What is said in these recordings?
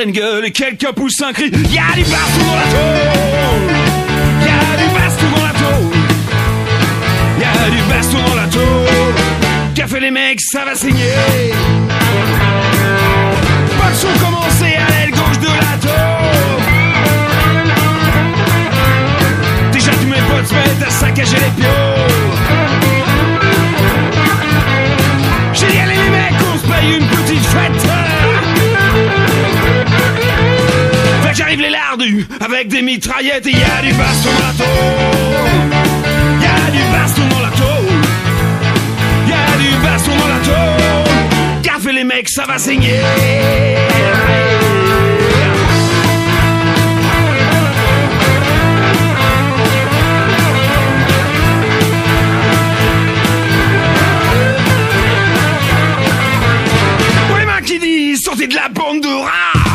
pleine gueule et quelqu'un pousse un cri. Y'a du baston dans la tôle. Y'a du baston dans la tôle. Y'a du baston dans la tôle. Qu'a fait les mecs, ça va saigner. Pas de son commencé à l'aile gauche de la tôle. Déjà tous mes potes se mettent à saccager les pions. J'ai dit allez les mecs, on se paye une petite fête. Fait que j'arrive les lardus avec des mitraillettes et y'a du baston dans la tôle. Y'a du baston dans la tôle. Y'a du baston dans la tôle. Gaffe les mecs, ça va saigner. Pour les mains qui disent sortez de la bande de rats.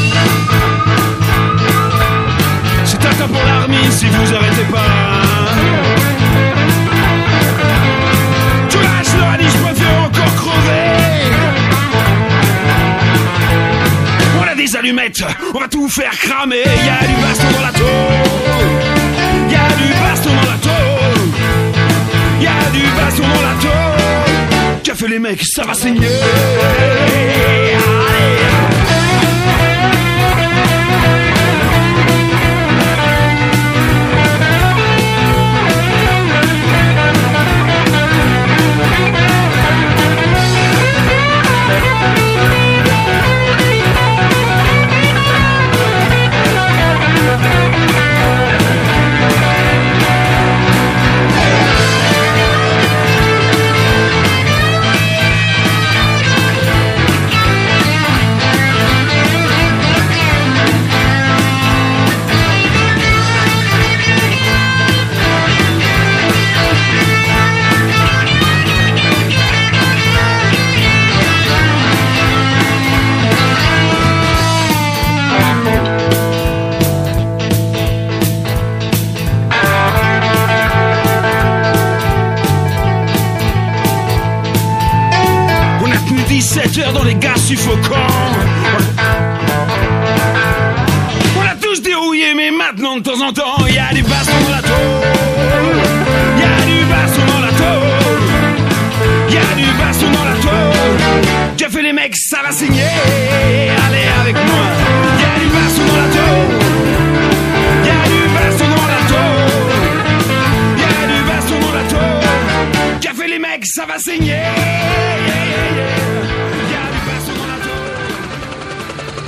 C'est un temps pour l'armée si vous arrêtez pas. Tu lâches leur a dit je préfère encore crever. On a des allumettes, on va tout faire cramer. Y'a du baston dans la tôle. Y'a du baston dans la tôle. Y'a du baston dans la tôle. Qu'a fait les mecs, ça va saigner. On a tenu 17 heures dans les gaz suffocants. On a tous dérouillé, mais maintenant de temps en temps, y'a du baston dans la tôle. Y'a du baston dans la tôle. Y'a du baston dans la tôle. Qu'a fait les mecs, ça va saigner. Allez avec moi. Y'a du baston dans la tôle. Y'a du baston dans la tôle. Y'a du baston dans la tôle. Qu'a fait les mecs, ça va saigner. Y'a du baston dans la tôle.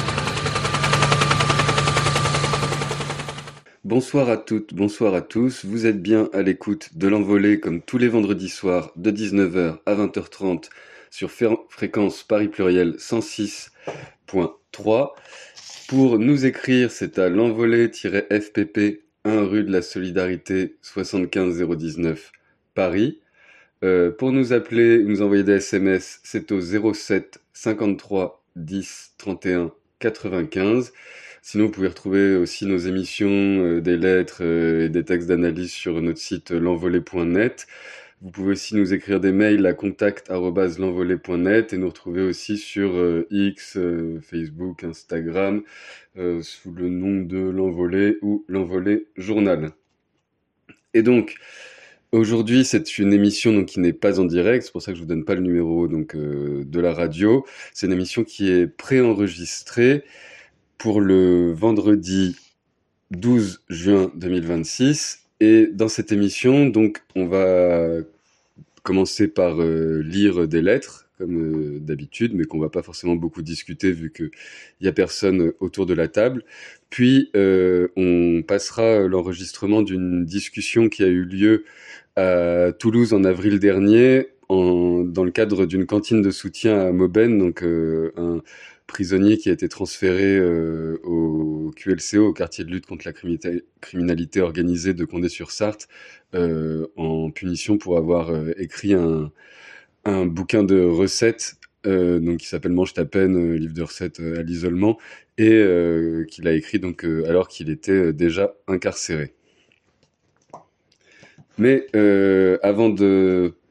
Bonsoir à toutes, bonsoir à tous, vous êtes bien à l'écoute de l'Envolée comme tous les vendredis soirs de 19h à 20h30 sur fréquence Paris Pluriel 106.3. Pour nous écrire, c'est à l'envolée-fpp 1 rue de la Solidarité 75 019 Paris. Pour nous appeler, nous envoyer des SMS, c'est au 07 53 10 31 95. Sinon, vous pouvez retrouver aussi nos émissions, des lettres et des textes d'analyse sur notre site l'envolée.net. Vous pouvez aussi nous écrire des mails à contact@l'envolée.net et nous retrouver aussi sur X, Facebook, Instagram, sous le nom de l'Envolée ou l'Envolée Journal. Et donc, aujourd'hui, c'est une émission donc, qui n'est pas en direct, c'est pour ça que je vous donne pas le numéro donc, de la radio. C'est une émission qui est préenregistrée pour le vendredi 12 juin 2026. Et dans cette émission, donc, on va commencer par lire des lettres, comme d'habitude, mais qu'on va pas forcément beaucoup discuter vu qu'il y a personne autour de la table. Puis, on passera l'enregistrement d'une discussion qui a eu lieu à Toulouse en avril dernier, dans le cadre d'une cantine de soutien à Maubenne, donc un prisonnier qui a été transféré au QLCO, au quartier de lutte contre la criminalité organisée de Condé-sur-Sarthe, en punition pour avoir écrit un bouquin de recettes donc qui s'appelle Mange ta peine, livre de recettes à l'isolement, et qu'il a écrit donc alors qu'il était déjà incarcéré. Mais avant de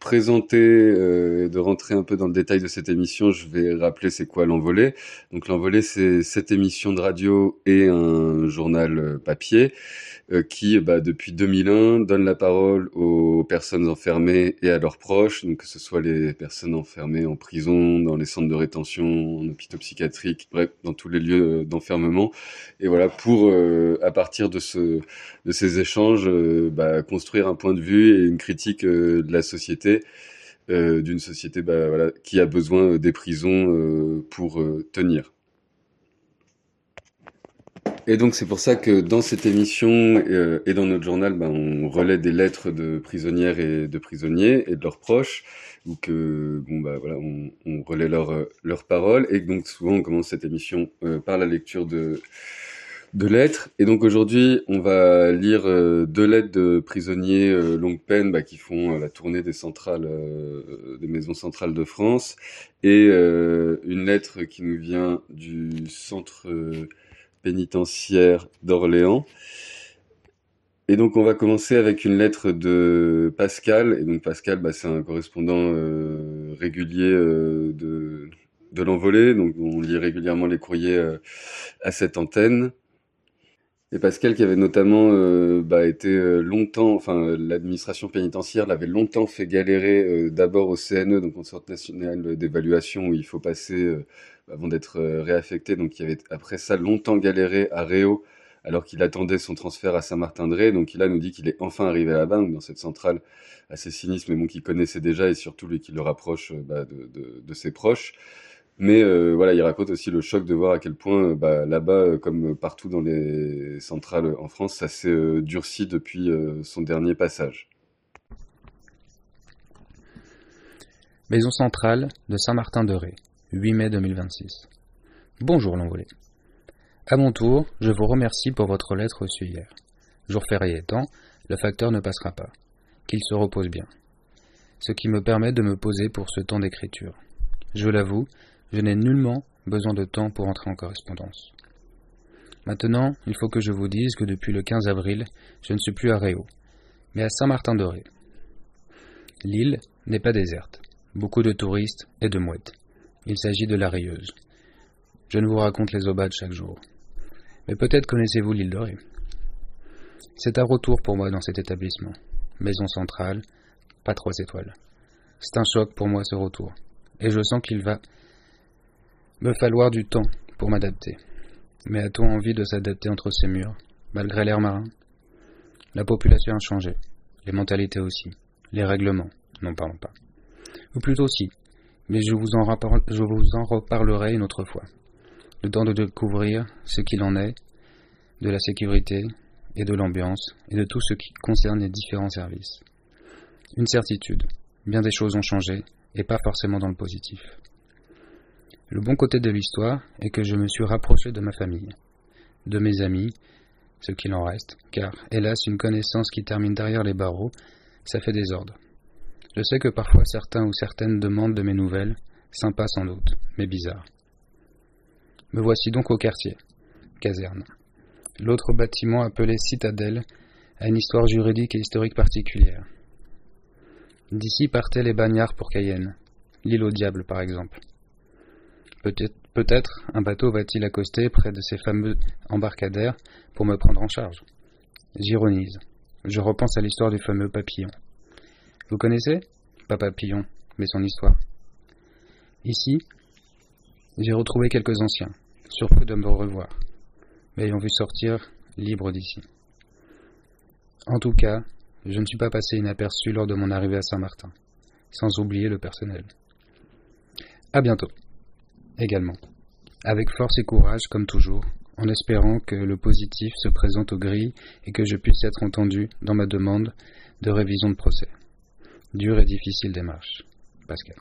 présenter, de rentrer un peu dans le détail de cette émission, je vais rappeler c'est quoi l'Envolée. Donc l'Envolée, c'est cette émission de radio et un journal papier qui, depuis 2001, donne la parole aux personnes enfermées et à leurs proches, donc que ce soit les personnes enfermées en prison, dans les centres de rétention, en hôpitaux psychiatriques, bref, dans tous les lieux d'enfermement. Et voilà, pour, à partir de ces échanges, construire un point de vue et une critique de la société, d'une société voilà, qui a besoin des prisons pour tenir. Et donc c'est pour ça que dans cette émission et dans notre journal, on relaie des lettres de prisonnières et de prisonniers et de leurs proches, ou que voilà, on relaie leurs paroles. Et donc souvent on commence cette émission par la lecture de lettres. Et donc aujourd'hui on va lire deux lettres de prisonniers longue peine qui font la tournée des centrales, des maisons centrales de France, et une lettre qui nous vient du centre pénitentiaire d'Orléans. Et donc on va commencer avec une lettre de Pascal. Et donc Pascal, c'est un correspondant régulier de l'Envolée. Donc on lit régulièrement les courriers à cette antenne. Et Pascal qui avait notamment été longtemps, enfin l'administration pénitentiaire l'avait longtemps fait galérer d'abord au CNE, donc au Centre national d'évaluation où il faut passer avant d'être réaffecté. Donc il avait après ça longtemps galéré à Réau alors qu'il attendait son transfert à Saint-Martin-de-Ré. Donc il nous dit qu'il est enfin arrivé là-bas, donc dans cette centrale assez sinistre, mais bon qu'il connaissait déjà, et surtout lui qui le rapproche de ses proches. Mais voilà, il raconte aussi le choc de voir à quel point là-bas, comme partout dans les centrales en France, ça s'est durci depuis son dernier passage. Maison centrale de Saint-Martin-de-Ré, 8 mai 2026. Bonjour l'Envolée. À mon tour, je vous remercie pour votre lettre reçue hier. Jour férié étant, le facteur ne passera pas. Qu'il se repose bien. Ce qui me permet de me poser pour ce temps d'écriture. Je l'avoue, je n'ai nullement besoin de temps pour entrer en correspondance. Maintenant, il faut que je vous dise que depuis le 15 avril, je ne suis plus à Réau, mais à Saint-Martin-de-Ré. L'île n'est pas déserte. Beaucoup de touristes et de mouettes. Il s'agit de la Rayeuse. Je ne vous raconte les aubades chaque jour. Mais peut-être connaissez-vous l'île de Ré. C'est un retour pour moi dans cet établissement. Maison centrale, pas 3 étoiles. C'est un choc pour moi ce retour. Et je sens qu'il va me falloir du temps pour m'adapter. Mais a-t-on envie de s'adapter entre ces murs, malgré l'air marin? La population a changé, les mentalités aussi, les règlements, n'en parlons pas. Ou plutôt si, mais je vous en reparlerai une autre fois. Le temps de découvrir ce qu'il en est, de la sécurité et de l'ambiance, et de tout ce qui concerne les différents services. Une certitude, bien des choses ont changé, et pas forcément dans le positif. Le bon côté de l'histoire est que je me suis rapproché de ma famille, de mes amis, ce qu'il en reste, car, hélas, une connaissance qui termine derrière les barreaux, ça fait désordre. Je sais que parfois certains ou certaines demandent de mes nouvelles, sympas sans doute, mais bizarres. Me voici donc au quartier, caserne. L'autre bâtiment appelé Citadelle a une histoire juridique et historique particulière. D'ici partaient les bagnards pour Cayenne, l'île au diable par exemple. Peut-être un bateau va-t-il accoster près de ces fameux embarcadères pour me prendre en charge. J'ironise. Je repense à l'histoire du fameux papillon. Vous connaissez? Pas papillon, mais son histoire. Ici, j'ai retrouvé quelques anciens, surpris de me revoir, m'ayant vu sortir libre d'ici. En tout cas, je ne suis pas passé inaperçu lors de mon arrivée à Saint-Martin, sans oublier le personnel. À bientôt. Également, avec force et courage comme toujours, en espérant que le positif se présente aux grilles et que je puisse être entendu dans ma demande de révision de procès. Dure et difficile démarche. Pascal.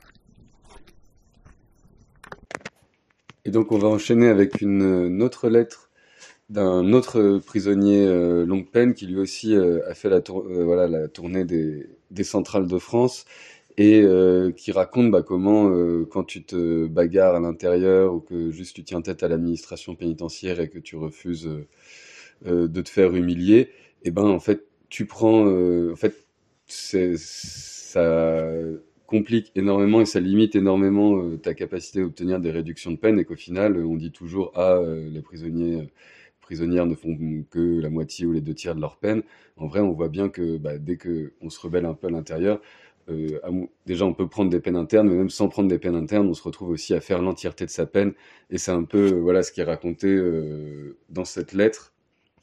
Et donc on va enchaîner avec une autre lettre d'un autre prisonnier longue peine qui lui aussi a fait la tournée des centrales de France, et qui raconte comment quand tu te bagarres à l'intérieur, ou que juste tu tiens tête à l'administration pénitentiaire et que tu refuses de te faire humilier, et en fait tu prends ça complique énormément et ça limite énormément ta capacité à obtenir des réductions de peine et qu'au final, on dit toujours les prisonnières ne font que la moitié ou les deux tiers de leur peine. En vrai, on voit bien que dès qu'on se rebelle un peu à l'intérieur, déjà on peut prendre des peines internes, mais même sans prendre des peines internes, on se retrouve aussi à faire l'entièreté de sa peine. Et c'est un peu voilà ce qui est raconté dans cette lettre.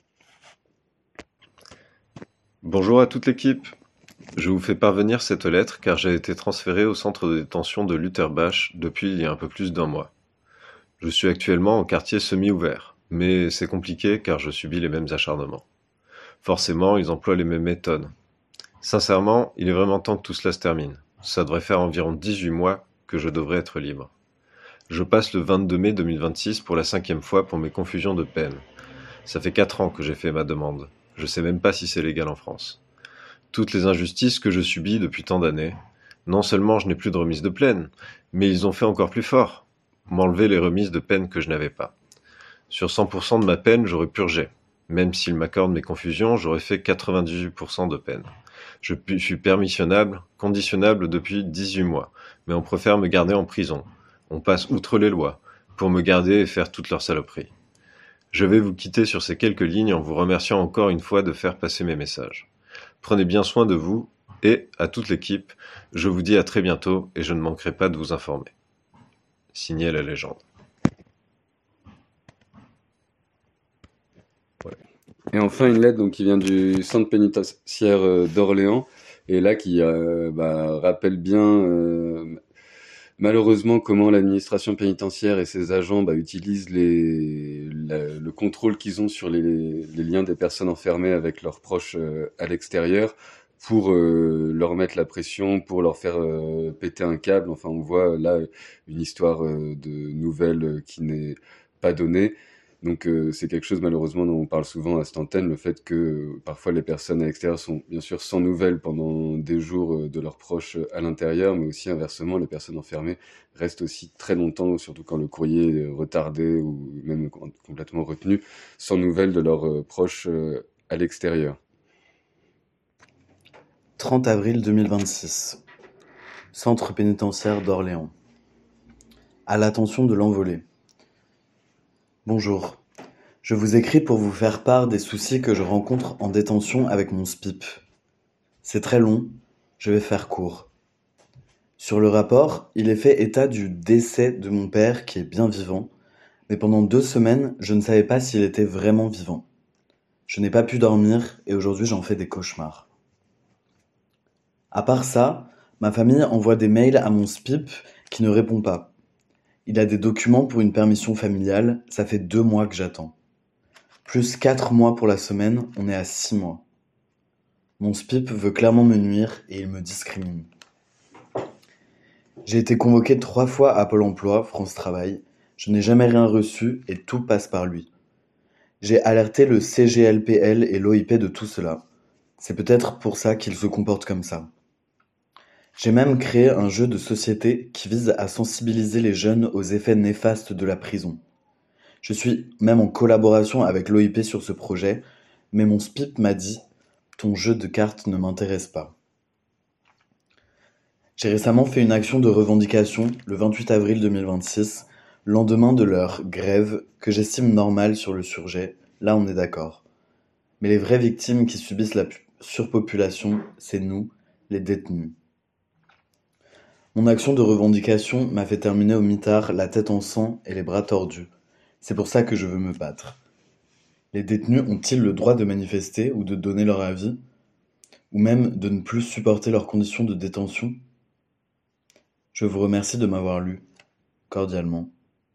Bonjour à toute l'équipe. Je vous fais parvenir cette lettre car j'ai été transféré au centre de détention de Lutterbach depuis il y a un peu plus d'1 mois. Je suis actuellement en quartier semi-ouvert, mais c'est compliqué car je subis les mêmes acharnements. Forcément, ils emploient les mêmes méthodes. Sincèrement, il est vraiment temps que tout cela se termine. Ça devrait faire environ 18 mois que je devrais être libre. Je passe le 22 mai 2026 pour la 5e fois pour mes confusions de peine. Ça fait 4 ans que j'ai fait ma demande. Je sais même pas si c'est légal en France. Toutes les injustices que je subis depuis tant d'années, non seulement je n'ai plus de remise de peine, mais ils ont fait encore plus fort, m'enlever les remises de peine que je n'avais pas. Sur 100% de ma peine, j'aurais purgé. Même s'ils m'accordent mes confusions, j'aurais fait 98% de peine. Je suis permissionnable, conditionnable depuis 18 mois, mais on préfère me garder en prison. On passe outre les lois, pour me garder et faire toutes leurs saloperies. Je vais vous quitter sur ces quelques lignes en vous remerciant encore une fois de faire passer mes messages. Prenez bien soin de vous et, à toute l'équipe, je vous dis à très bientôt et je ne manquerai pas de vous informer. Signé la légende. Et enfin, une lettre donc, qui vient du centre pénitentiaire d'Orléans, et là qui rappelle bien malheureusement comment l'administration pénitentiaire et ses agents utilisent le contrôle qu'ils ont sur les liens des personnes enfermées avec leurs proches à l'extérieur pour leur mettre la pression, pour leur faire péter un câble. Enfin, on voit là une histoire de nouvelle qui n'est pas donnée. Donc c'est quelque chose malheureusement dont on parle souvent à cette antenne, le fait que parfois les personnes à l'extérieur sont bien sûr sans nouvelles pendant des jours de leurs proches à l'intérieur, mais aussi inversement, les personnes enfermées restent aussi très longtemps, surtout quand le courrier est retardé ou même complètement retenu, sans nouvelles de leurs proches à l'extérieur. 30 avril 2026. Centre pénitentiaire d'Orléans. À l'attention de l'envolé. Bonjour. Je vous écris pour vous faire part des soucis que je rencontre en détention avec mon SPIP. C'est très long, je vais faire court. Sur le rapport, il est fait état du décès de mon père qui est bien vivant, mais pendant 2 semaines, je ne savais pas s'il était vraiment vivant. Je n'ai pas pu dormir et aujourd'hui j'en fais des cauchemars. À part ça, ma famille envoie des mails à mon SPIP qui ne répond pas. Il a des documents pour une permission familiale, ça fait 2 mois que j'attends. Plus 4 mois pour la semaine, on est à 6 mois. Mon SPIP veut clairement me nuire et il me discrimine. J'ai été convoqué 3 fois à Pôle emploi, France Travail. Je n'ai jamais rien reçu et tout passe par lui. J'ai alerté le CGLPL et l'OIP de tout cela. C'est peut-être pour ça qu'il se comporte comme ça. J'ai même créé un jeu de société qui vise à sensibiliser les jeunes aux effets néfastes de la prison. Je suis même en collaboration avec l'OIP sur ce projet, mais mon SPIP m'a dit « Ton jeu de cartes ne m'intéresse pas ». J'ai récemment fait une action de revendication le 28 avril 2026, lendemain de leur grève que j'estime normale sur le sujet, là on est d'accord. Mais les vraies victimes qui subissent la surpopulation, c'est nous, les détenus. Mon action de revendication m'a fait terminer au mitard la tête en sang et les bras tordus. C'est pour ça que je veux me battre. Les détenus ont-ils le droit de manifester ou de donner leur avis? Ou même de ne plus supporter leurs conditions de détention? Je vous remercie de m'avoir lu. Cordialement.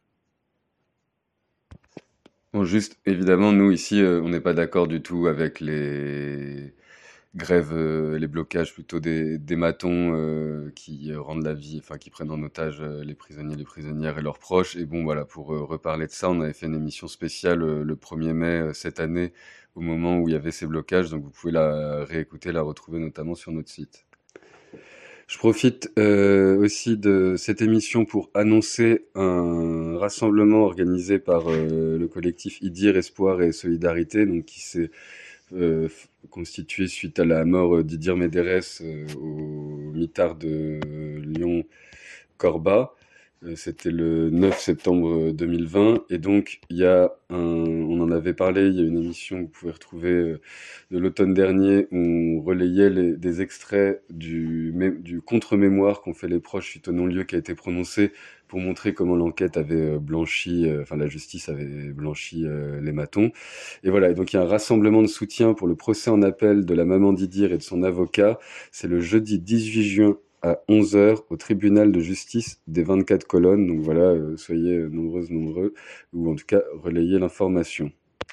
Bon, juste, évidemment, nous ici, on n'est pas d'accord du tout avec les grèves, les blocages plutôt des matons qui rendent la vie, enfin qui prennent en otage les prisonniers, les prisonnières et leurs proches. Et bon, voilà, pour reparler de ça, on avait fait une émission spéciale le 1er mai cette année, au moment où il y avait ces blocages. Donc vous pouvez la réécouter, la retrouver notamment sur notre site. Je profite aussi de cette émission pour annoncer un rassemblement organisé par le collectif IDIR, Espoir et Solidarité, donc qui s'est constitué suite à la mort d'Idir Médérès au mitard de Lyon-Corba. C'était le 9 septembre 2020 et donc on en avait parlé, il y a une émission que vous pouvez retrouver de l'automne dernier où on relayait des extraits du contre-mémoire qu'ont fait les proches suite au non-lieu qui a été prononcé pour montrer comment l'enquête avait blanchi, la justice avait blanchi l'hématon. Et voilà, et donc il y a un rassemblement de soutien pour le procès en appel de la maman d'Idir et de son avocat. C'est le jeudi 18 juin à 11h au tribunal de justice des 24 colonnes. Donc voilà, soyez nombreux, ou en tout cas relayez l'information.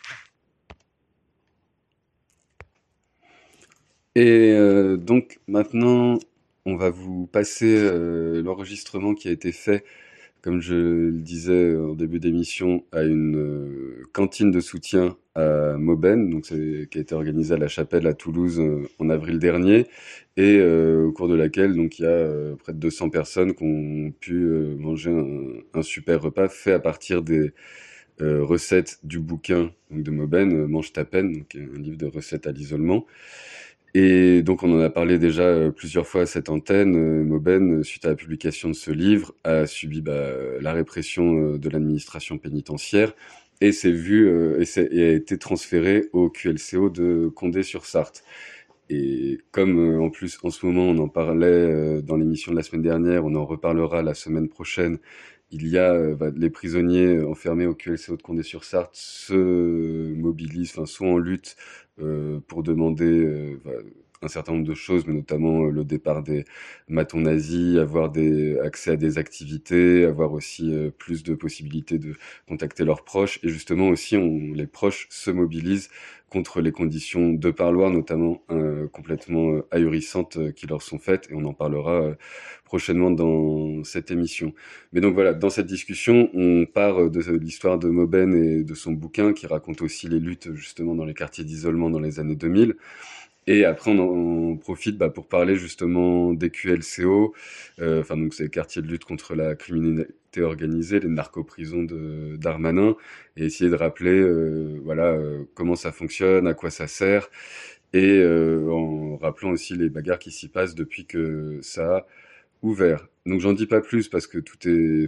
Et donc maintenant, on va vous passer l'enregistrement qui a été fait, comme je le disais en début d'émission, à une cantine de soutien à Maubaine, donc qui a été organisée à la Chapelle à Toulouse en avril dernier, et au cours de laquelle donc il y a près de 200 personnes qui ont pu manger un super repas fait à partir des recettes du bouquin donc de Maubaine, Mange ta peine, donc un livre de recettes à l'isolement. Et donc on en a parlé déjà plusieurs fois à cette antenne. Maubaine, suite à la publication de ce livre, a subi la répression de l'administration pénitentiaire et et a été transféré au QLCO de Condé-sur-Sarthe. Et comme en plus en ce moment on en parlait dans l'émission de la semaine dernière, on en reparlera la semaine prochaine, il y a les prisonniers enfermés au QLCO de Condé-sur-Sarthe se mobilisent, sont en lutte pour demander un certain nombre de choses, mais notamment le départ des matons nazis, avoir accès à des activités, avoir aussi plus de possibilités de contacter leurs proches. Et justement aussi, les proches se mobilisent contre les conditions de parloir, notamment complètement ahurissantes qui leur sont faites. Et on en parlera prochainement dans cette émission. Mais donc voilà, dans cette discussion, on part de l'histoire de Maubaine et de son bouquin qui raconte aussi les luttes justement dans les quartiers d'isolement dans les années 2000. Et après, on profite pour parler justement des QLCO, donc c'est les quartiers de lutte contre la criminalité organisée, les narcoprisons de Darmanin, et essayer de rappeler comment ça fonctionne, à quoi ça sert, et en rappelant aussi les bagarres qui s'y passent depuis que ça a ouvert. Donc j'en dis pas plus parce que tout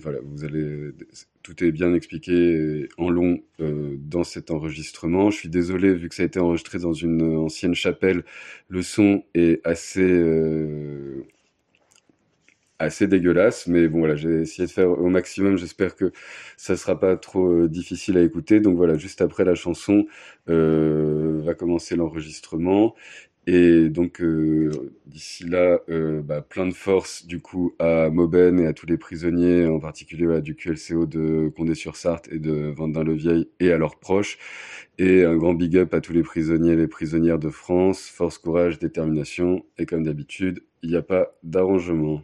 est bien expliqué en long dans cet enregistrement. Je suis désolé, vu que ça a été enregistré dans une ancienne chapelle, le son est assez dégueulasse, mais bon voilà, j'ai essayé de faire au maximum. J'espère que ça sera pas trop difficile à écouter. Donc voilà, juste après la chanson va commencer l'enregistrement. Et donc d'ici là, plein de force du coup à Maubaine et à tous les prisonniers, en particulier du QLCO de Condé-sur-Sarthe et de Vendin-le-Vieil et à leurs proches. Et un grand big up à tous les prisonniers et les prisonnières de France. Force, courage, détermination. Et comme d'habitude, il n'y a pas d'arrangement.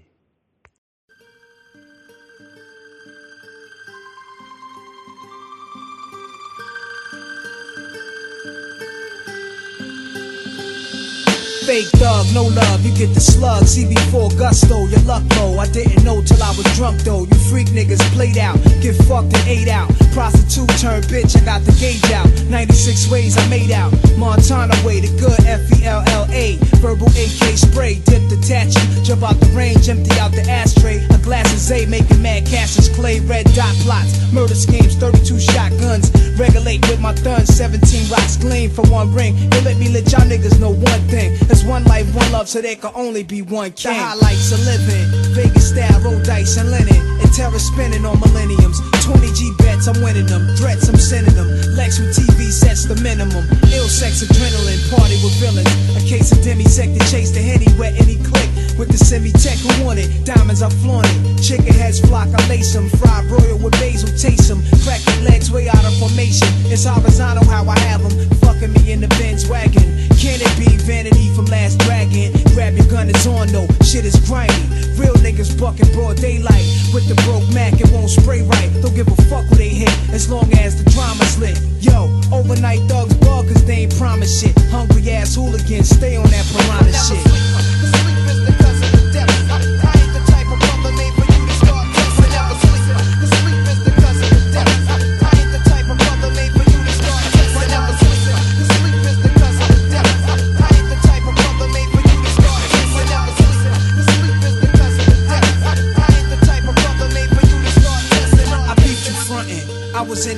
Fake thug, no love, you get the slug. CV4 gusto, your luck low. I didn't know till I was drunk though. You freak niggas played out, get fucked and ate out. Prostitute turned bitch, I got the gauge out. 96 ways I made out. Montana way, the good FELLA. Verbal AK spray, dip detach you. Jump out the range, empty out the ashtray. A glass of Zay, making mad cashes, clay, red dot plots. Murder schemes, 32 shotguns. Regulate with my thuns, 17 rocks gleam for one ring. They let me let y'all niggas know one thing. There's one life, one love, so there can only be one king. The highlights of living, Vegas style, roll dice and linen. And terror spinning on millenniums. 20 G bets, I'm winning them. Threats, I'm sending them. Lex with TV sets the minimum. Ill sex, adrenaline, party with villains. A case of demisec to chase the Henny, wet any click. With the semi-tech who want it, diamonds I flaunt it. Chicken heads flock, I lace them. Fried broil with basil, taste them. Crack your legs way out of formation. It's horizontal how I have them. Fucking me in the Benz wagon. Can it be vanity from Last Dragon? Grab your gun, it's on though, shit is grimy. Real niggas bucking broad daylight. With the broke Mac, it won't spray right. Don't give a fuck who they hit, as long as the drama's lit. Yo, overnight thugs bug cause they ain't promise shit. Hungry ass hooligans, stay on that piranha shit.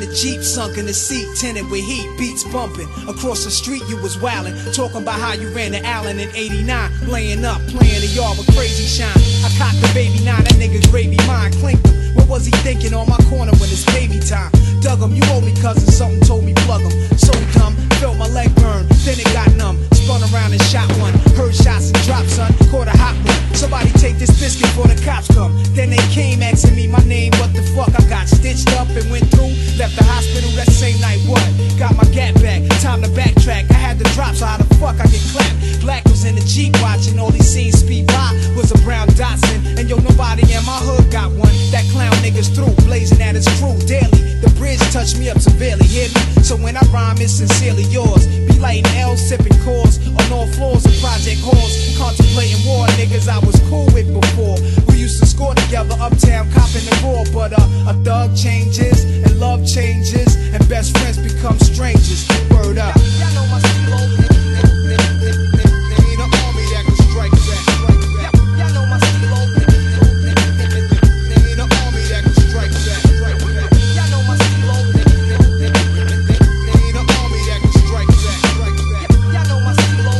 in the Jeep, sunk in the seat, tinted with heat, beats bumping. Across the street you was wildin', talking about how you ran to Allen in 89, laying up, playing the yard with crazy shine. I cocked the baby 9, that nigga gravy mine, clinked him. What was he thinking on my corner when it's baby time? Dug him, you owe me cousin, something told me plug him. So dumb, felt my leg burn, then it got numb. Spun around and shot one, heard shots and dropped son, caught a hot one. Somebody take this biscuit before the cops come. Then they came asking me my name, what the fuck? I got stitched up and went through, left the hospital that same night, what? Got my gat back, time to backtrack. I had the drop, so how the fuck I get clapped? Black was in the Jeep watching, all he seen speed by was a brown Datsun. And yo, nobody in my hood got one. That clown niggas through, blazing at his crew daily. The bridge touched me up severely, hear me? So when I rhyme, it's sincerely yours. Be lighting L, sipping cores on all floors of project halls. Contemplating war, niggas I was cool with before. We used to score together uptown, copping the raw. But a thug changes, and love changes, and best friends become strangers. Word up. Y'all know my stilo. Ain't an army that can strike back. Y'all know my stilo. Ain't an army that can strike back. Y'all know my stilo. Ain't an army that can strike back. Y'all know my stilo.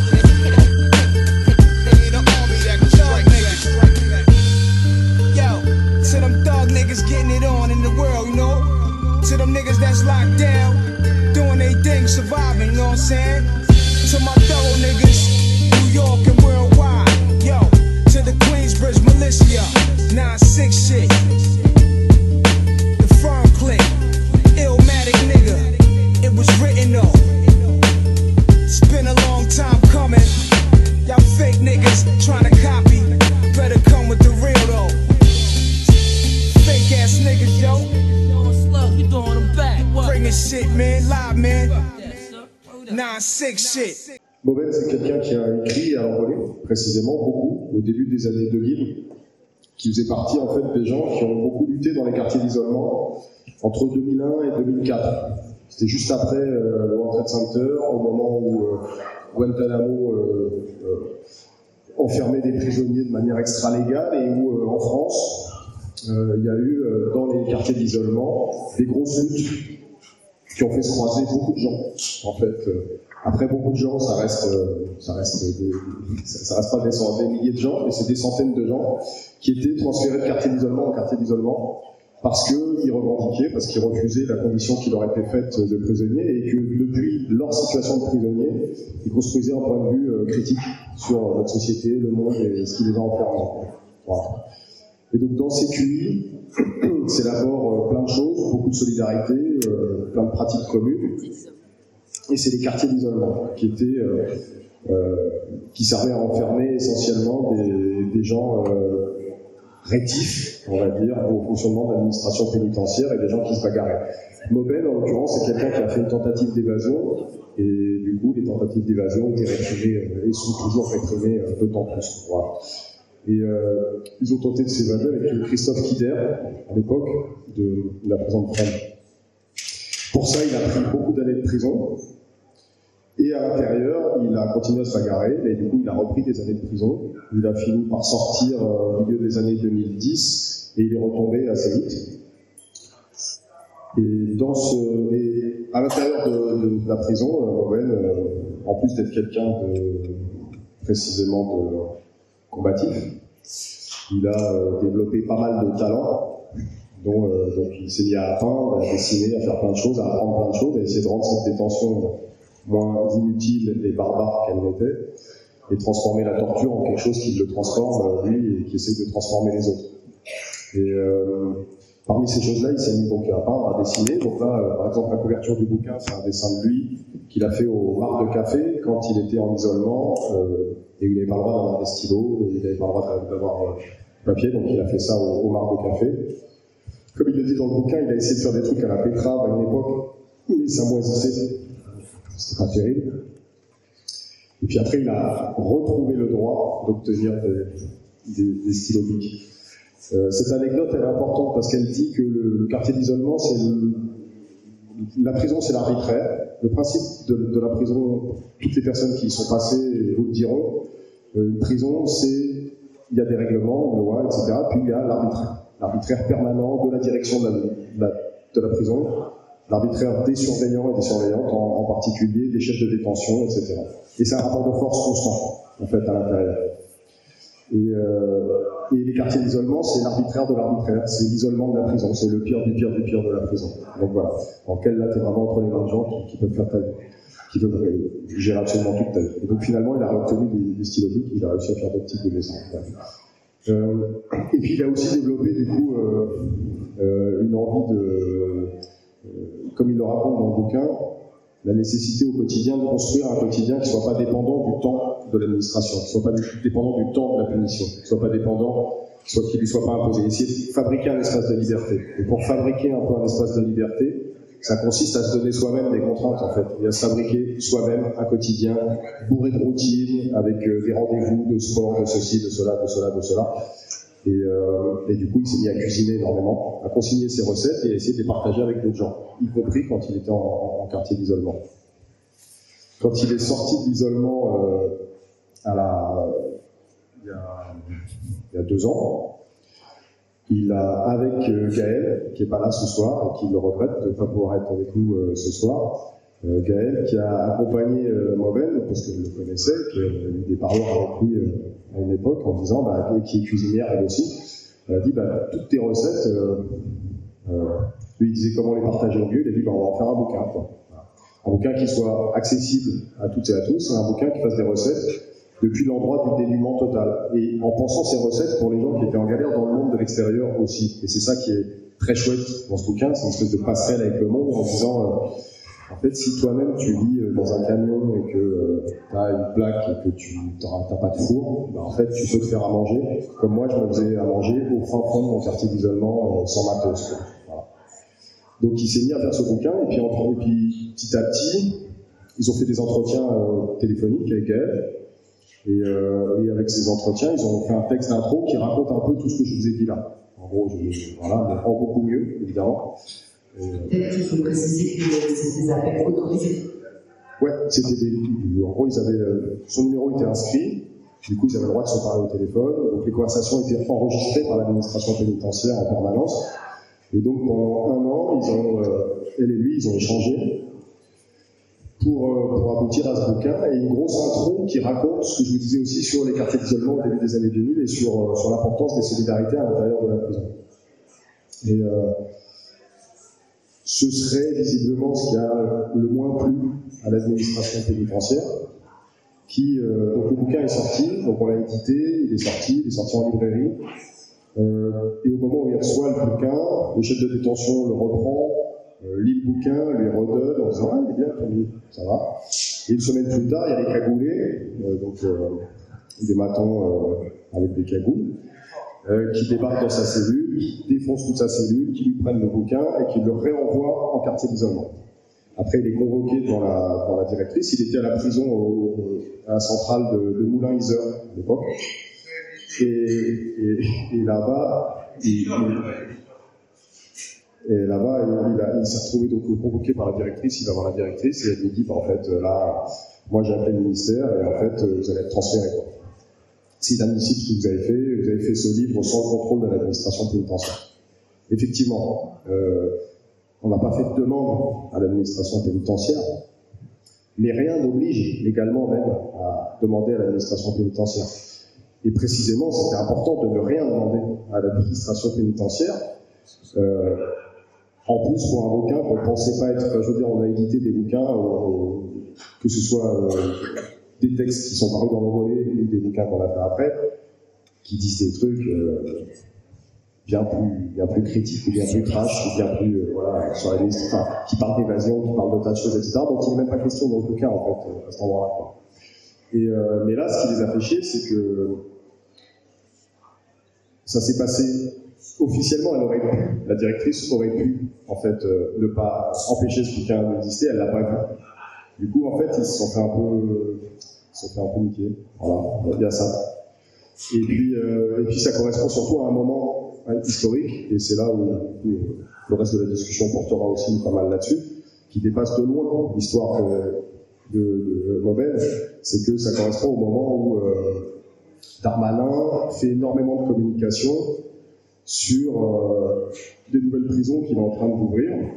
Ain't an army that can strike back. Yo, to them thug niggas getting it on in the world, you know? To them niggas that's locked down, doing they thing, surviving, you know what I'm saying? To my thorough niggas, New York and worldwide, yo. To the Queensbridge militia, 9-6 shit. The firm click, Illmatic nigga, it was written though. It's been a long time coming. Y'all fake niggas trying to copy, better come with the real though. Fake ass niggas, yo. You throwing them back. Bringing shit, man, live, man. 9-6 shit. Maubel, c'est quelqu'un qui a écrit à l'envolée, précisément beaucoup, au début des années 2000, qui faisait partie en fait des gens qui ont beaucoup lutté dans les quartiers d'isolement entre 2001 et 2004. C'était juste après le World Trade Center, au moment où Guantanamo enfermait des prisonniers de manière extra-légale et où en France, il y a eu dans les quartiers d'isolement des grosses luttes qui ont fait se croiser beaucoup de gens. En fait, après beaucoup de gens, ça reste pas des milliers de gens, mais c'est des centaines de gens qui étaient transférés de quartier d'isolement en quartier d'isolement parce qu'ils revendiquaient, parce qu'ils refusaient la condition qui leur était faite de prisonniers et que depuis leur situation de prisonniers, ils construisaient un point de vue critique sur notre société, le monde et ce qui les a enfermés. Voilà. Et donc dans ces QI, c'est d'abord plein de choses, beaucoup de solidarité, plein de pratiques communes, et c'est les quartiers d'isolement qui servaient à enfermer essentiellement des gens rétifs, on va dire, au fonctionnement de l'administration pénitentiaire et des gens qui se bagarraient. Maubel, en l'occurrence, c'est quelqu'un qui a fait une tentative d'évasion, et du coup, les tentatives d'évasion étaient réprimées et sont toujours réprimées d'autant plus. Voilà. Et ils ont tenté de s'évader avec Christophe Kider, à l'époque, de la prison de Fresnes. Pour ça, il a pris beaucoup d'années de prison. Et à l'intérieur, il a continué à se bagarrer, mais du coup, il a repris des années de prison. Il a fini par sortir au milieu des années 2010, et il est retombé assez vite. Et à l'intérieur de la prison, Maubel, en plus d'être quelqu'un précisément de combatif, il a développé pas mal de talents, donc il s'est mis à peindre, à dessiner, à faire plein de choses, à apprendre plein de choses, à essayer de rendre cette détention moins inutile et barbare qu'elle n'était, et transformer la torture en quelque chose qui le transforme, lui, et qui essaie de transformer les autres. Et parmi ces choses-là, il s'est mis donc à peindre, à dessiner. Donc là, par exemple, la couverture du bouquin, c'est un dessin de lui qu'il a fait au Mar de Café quand il était en isolement, et il n'avait pas le droit d'avoir des stylos, il n'avait pas le droit d'avoir papier, donc il a fait ça au Mar de Café. Comme il le dit dans le bouquin, il a essayé de faire des trucs à la Pétrave à une époque, mais ça moisissait. C'était pas terrible. Et puis après, il a retrouvé le droit d'obtenir des stylos bics. Cette anecdote, elle est importante parce qu'elle dit que le quartier d'isolement, la prison, c'est l'arbitraire. Le principe de la prison, toutes les personnes qui y sont passées vous le diront, une prison, il y a des règlements, une loi, etc. Puis il y a l'arbitraire permanent de la direction de la prison l'arbitraire des surveillants et des surveillantes, en particulier des chefs de détention, etc. Et c'est un rapport de force constant, en fait, à l'intérieur. Et les quartiers d'isolement, c'est l'arbitraire de l'arbitraire, c'est l'isolement de la prison, c'est le pire du pire du pire de la prison. Donc voilà, en quel là, t'es vraiment entre les mains de gens qui peuvent faire ta vie, qui peuvent gérer absolument toute ta vie. Et donc finalement, il a obtenu des stylotiques, il a réussi à faire d'autres types de dessins. Et puis il a aussi développé du coup une envie de, comme il le raconte dans le bouquin, la nécessité au quotidien de construire un quotidien qui ne soit pas dépendant du temps de l'administration, qui ne soit pas dépendant du temps de la punition, qui ne soit pas dépendant, qui ne lui soit pas imposé. Essayer de fabriquer un espace de liberté. Et pour fabriquer un peu un espace de liberté, ça consiste à se donner soi-même des contraintes, en fait, et à se fabriquer soi-même un quotidien bourré de routines, avec des rendez-vous de sport, de ceci, de cela, de cela, de cela. Et du coup, il s'est mis à cuisiner énormément, à consigner ses recettes et à essayer de les partager avec d'autres gens, y compris quand il était en quartier d'isolement. Quand il est sorti de l'isolement il y a 2 ans, il a, avec Gaël, qui n'est pas là ce soir et qui le regrette de ne pas pouvoir être avec nous ce soir, Gaël qui a accompagné Mauben, parce qu'elle le connaissait, qui a eu des paroles avec lui à une époque, en disant, qui est cuisinière elle aussi, elle a dit, toutes tes recettes, lui il disait comment les partager au mieux, il a dit, on va en faire un bouquin, quoi. Un bouquin qui soit accessible à toutes et à tous, et un bouquin qui fasse des recettes depuis l'endroit du dénuement total. Et en pensant ces recettes pour les gens qui étaient en galère dans le monde de l'extérieur aussi. Et c'est ça qui est très chouette dans ce bouquin, c'est une espèce de passerelle avec le monde en disant, en fait, si toi-même tu vis dans un camion et que tu as une plaque et que tu n'as pas de four, en fait, tu peux te faire à manger. Comme moi, je me faisais à manger au fin fond de mon quartier d'isolement sans matos. Voilà. Donc il s'est mis à faire ce bouquin, et puis petit à petit, ils ont fait des entretiens téléphoniques avec Gaël. Et avec ces entretiens, ils ont fait un texte d'intro qui raconte un peu tout ce que je vous ai dit là. En gros, voilà, mais en beaucoup mieux, évidemment. Peut-être qu'il faut préciser que c'était des appels autorisés. Ouais, c'était en gros, son numéro était inscrit, du coup, ils avaient le droit de se parler au téléphone, donc les conversations étaient enregistrées par l'administration pénitentiaire en permanence. Et donc, pendant 1 an, elle et lui, ils ont échangé pour aboutir à ce bouquin, et une grosse intro qui raconte ce que je vous disais aussi sur les quartiers d'isolement au début des années 2000 et sur l'importance des solidarités à l'intérieur de la prison. Et ce serait visiblement ce qui a le moins plu à l'administration pénitentiaire, donc le bouquin est sorti, donc on l'a édité, il est sorti en librairie, et au moment où il reçoit le bouquin, le chef de détention le reprend, lit le bouquin, lui redonne en disant « Ah, il est bien ton livre, ça va ». Et une semaine plus tard, il y a les cagoulés, des matons avec des cagoules, qui débarquent dans sa cellule, qui défoncent toute sa cellule, qui lui prennent le bouquin et qui le réenvoient en quartier d'isolement. Après, il est convoqué devant la directrice. Il était à la prison, à la centrale de Moulins-Isère à l'époque. Et là-bas, il s'est retrouvé donc convoqué par la directrice. Il va voir la directrice et elle lui dit en fait, là, moi j'ai appelé le ministère et en fait, vous allez être transféré, quoi. C'est inadmissible ce que vous avez fait ce livre sans le contrôle de l'administration pénitentiaire. Effectivement, on n'a pas fait de demande à l'administration pénitentiaire, mais rien n'oblige légalement même à demander à l'administration pénitentiaire. Et précisément, c'était important de ne rien demander à l'administration pénitentiaire. En plus, pour un bouquin qu'on ne pensait pas être... Enfin, je veux dire, on a édité des bouquins, que ce soit des textes qui sont parus dans l'envolée ou des bouquins qu'on a fait après, qui disent des trucs bien plus critiques ou bien plus trash ou bien plus sur la liste, qui parlent d'évasion, qui parlent de tas de choses, etc. Donc il n'est même pas question dans le bouquin en fait à cet endroit-là, quoi. Mais là, ce qui les a fait chier, c'est que ça s'est passé officiellement. La directrice aurait pu en fait ne pas empêcher ce bouquin d'exister. Elle l'a pas vu. Du coup, en fait, ils se sont fait un peu niquer. Voilà, il y a ça. Et puis ça correspond surtout à un moment historique, et c'est là où le reste de la discussion portera aussi pas mal là-dessus, qui dépasse de loin l'histoire de Mauben, c'est que ça correspond au moment où Darmanin fait énormément de communication sur des nouvelles prisons qu'il est en train d'ouvrir,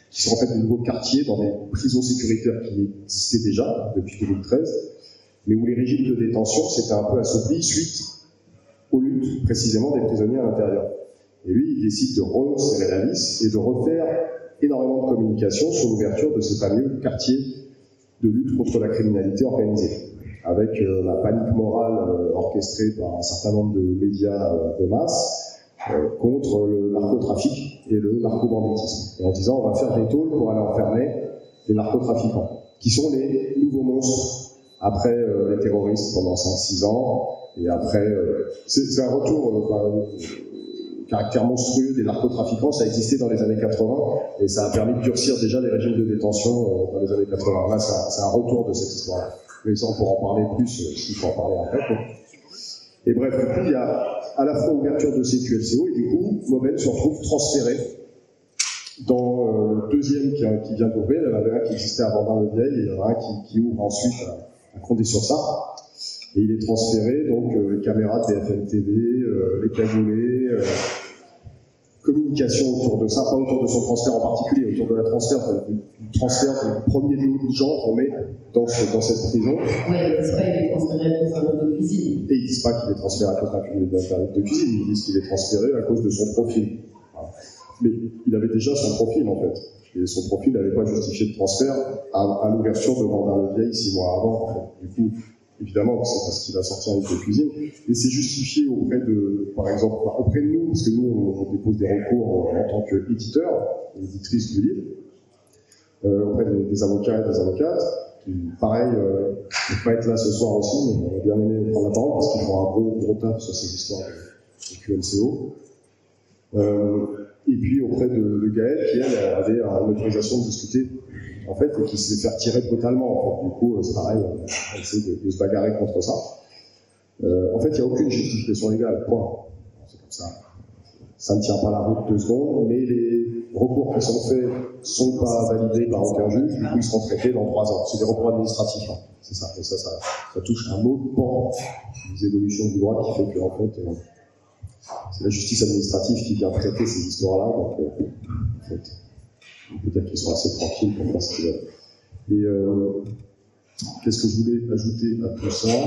qui sont en fait de nouveaux quartiers dans des prisons sécuritaires qui existaient déjà depuis 2013, mais où les régimes de détention s'étaient un peu assouplis suite aux luttes précisément des prisonniers à l'intérieur. Et lui, il décide de resserrer la vis et de refaire énormément de communication sur l'ouverture de ces fameux quartiers de lutte contre la criminalité organisée, avec la panique morale orchestrée par un certain nombre de médias de masse contre le narcotrafic et le narcobanditisme. Et en disant, on va faire des tôles pour aller enfermer les narcotrafiquants, qui sont les nouveaux monstres après les terroristes pendant 5-6 ans, et après... c'est un retour... caractère monstrueux des narcotrafiquants, ça existait dans les années 80 et ça a permis de durcir déjà les régimes de détention dans les années 80. Là, c'est un retour de cette histoire-là. Mais ça, on pourra en parler plus s'il faut en parler après. Et bref, du coup, il y a à la fois ouverture de ces QLCO et du coup, Mobile se retrouve transféré dans le deuxième qui vient d'ouvrir. Il y en avait un qui existait à Vendin-le-Vieil et il y en a un qui ouvre ensuite à Condé-sur-Sarthe. Et il est transféré, donc les caméras de BFM TV, les cagoulés, communication autour de ça, pas autour de son transfert en particulier, autour de la transfert du premier lot de gens qu'on met dans cette prison. Oui, ils disent pas qu'il est transféré à cause d'un lot de cuisine. Et ils disent pas qu'il est transféré à cause d'un lot de cuisine, ils disent qu'il est transféré à cause de son profil. Voilà. Mais il avait déjà son profil en fait. Et son profil n'avait pas justifié de transfert à l'ouverture de Vendin-le-Vieil 6 mois avant. En fait. Du coup, évidemment, c'est parce qu'il a sorti un livre de cuisine, et c'est justifié auprès de, par exemple, auprès de nous, parce que nous, on dépose des recours en tant qu'éditeur, et éditrice du livre, auprès des avocats et des avocates, qui, pareil, ne peuvent pas être là ce soir aussi, mais on a bien aimé prendre la parole, parce qu'ils font un gros taf sur ces histoires de QLCO. Et puis auprès de Gaëlle, qui elle avait une autorisation de discuter, en fait, et qui s'est fait retirer brutalement, en fait. Du coup, c'est pareil, on essaie de se bagarrer contre ça. En fait, il n'y a aucune justification légale, point. C'est comme ça. Ça ne tient pas la route 2 secondes, mais les recours qui sont faits ne sont pas validés par aucun juge, du coup, ils seront traités dans 3 ans. C'est des recours administratifs, hein. C'est ça. Et ça touche un autre pan des évolutions du droit qui fait que, en fait, c'est la justice administrative qui vient traiter ces histoires-là, donc, en fait, peut-être qu'ils sont assez tranquilles pour faire ce qu'ils veulent. Et qu'est-ce que je voulais ajouter à tout ça,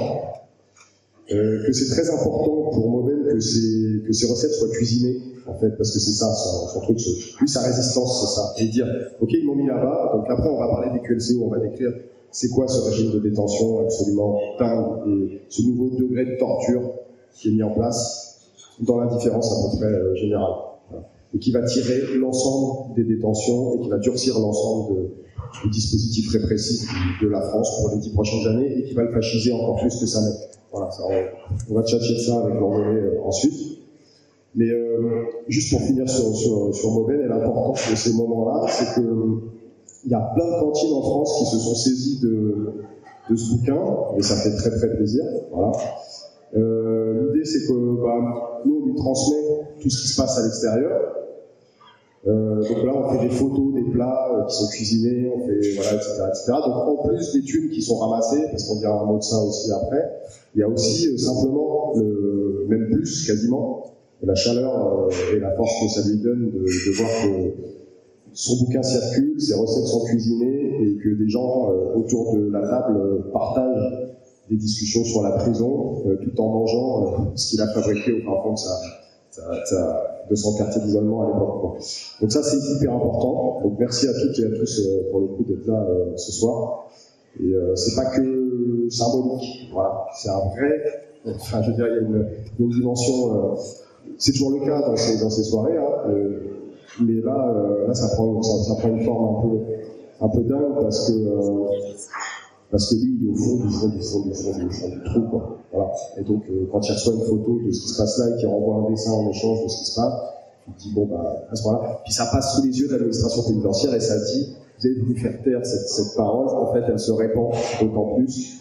que c'est très important pour Mobile que ces recettes soient cuisinées, en fait, parce que c'est ça son truc, lui sa résistance, c'est ça, et dire, ok, ils m'ont mis là-bas, donc après on va parler des QLCO, on va décrire c'est quoi ce régime de détention absolument dingue, et ce nouveau degré de torture qui est mis en place dans l'indifférence à peu près générale. Voilà. Et qui va tirer l'ensemble des détentions et qui va durcir l'ensemble du dispositif répressif de la France pour les 10 prochaines années et qui va le fasciser encore plus que ça n'est. Voilà, ça, on va tchatcher de ça avec l'envolée ensuite. Mais juste pour finir sur Mobile et l'importance de ces moments-là, c'est que il y a plein de cantines en France qui se sont saisies de ce bouquin, et ça fait très très plaisir. Voilà. L'idée c'est que nous on lui transmet tout ce qui se passe à l'extérieur. Donc là on fait des photos des plats qui sont cuisinés, on fait voilà, etc. Donc en plus des thunes qui sont ramassées, parce qu'on dira un mot de ça aussi après, il y a aussi simplement même plus quasiment la chaleur et la force que ça lui donne de voir que son bouquin circule, ses recettes sont cuisinées et que des gens autour de la table partagent des discussions sur la prison tout en mangeant ce qu'il a fabriqué au fin fond de son quartier d'isolement à l'époque. Donc ça c'est hyper important. Donc merci à toutes et à tous pour le coup d'être là ce soir. Et c'est pas que symbolique, voilà, c'est un vrai. Enfin, je veux dire, il y a une dimension. C'est toujours le cas dans ces soirées, hein, mais là ça prend une forme un peu dingue parce que lui, il est au fond du trou, quoi. Voilà. Et donc, quand il reçoit une photo de ce qui se passe là et qu'il renvoie un dessin en échange de ce qui se passe, il dit bon à ce moment-là. Puis ça passe sous les yeux de l'administration pénitentiaire et ça dit vous avez voulu faire taire cette parole, en fait elle se répand d'autant plus.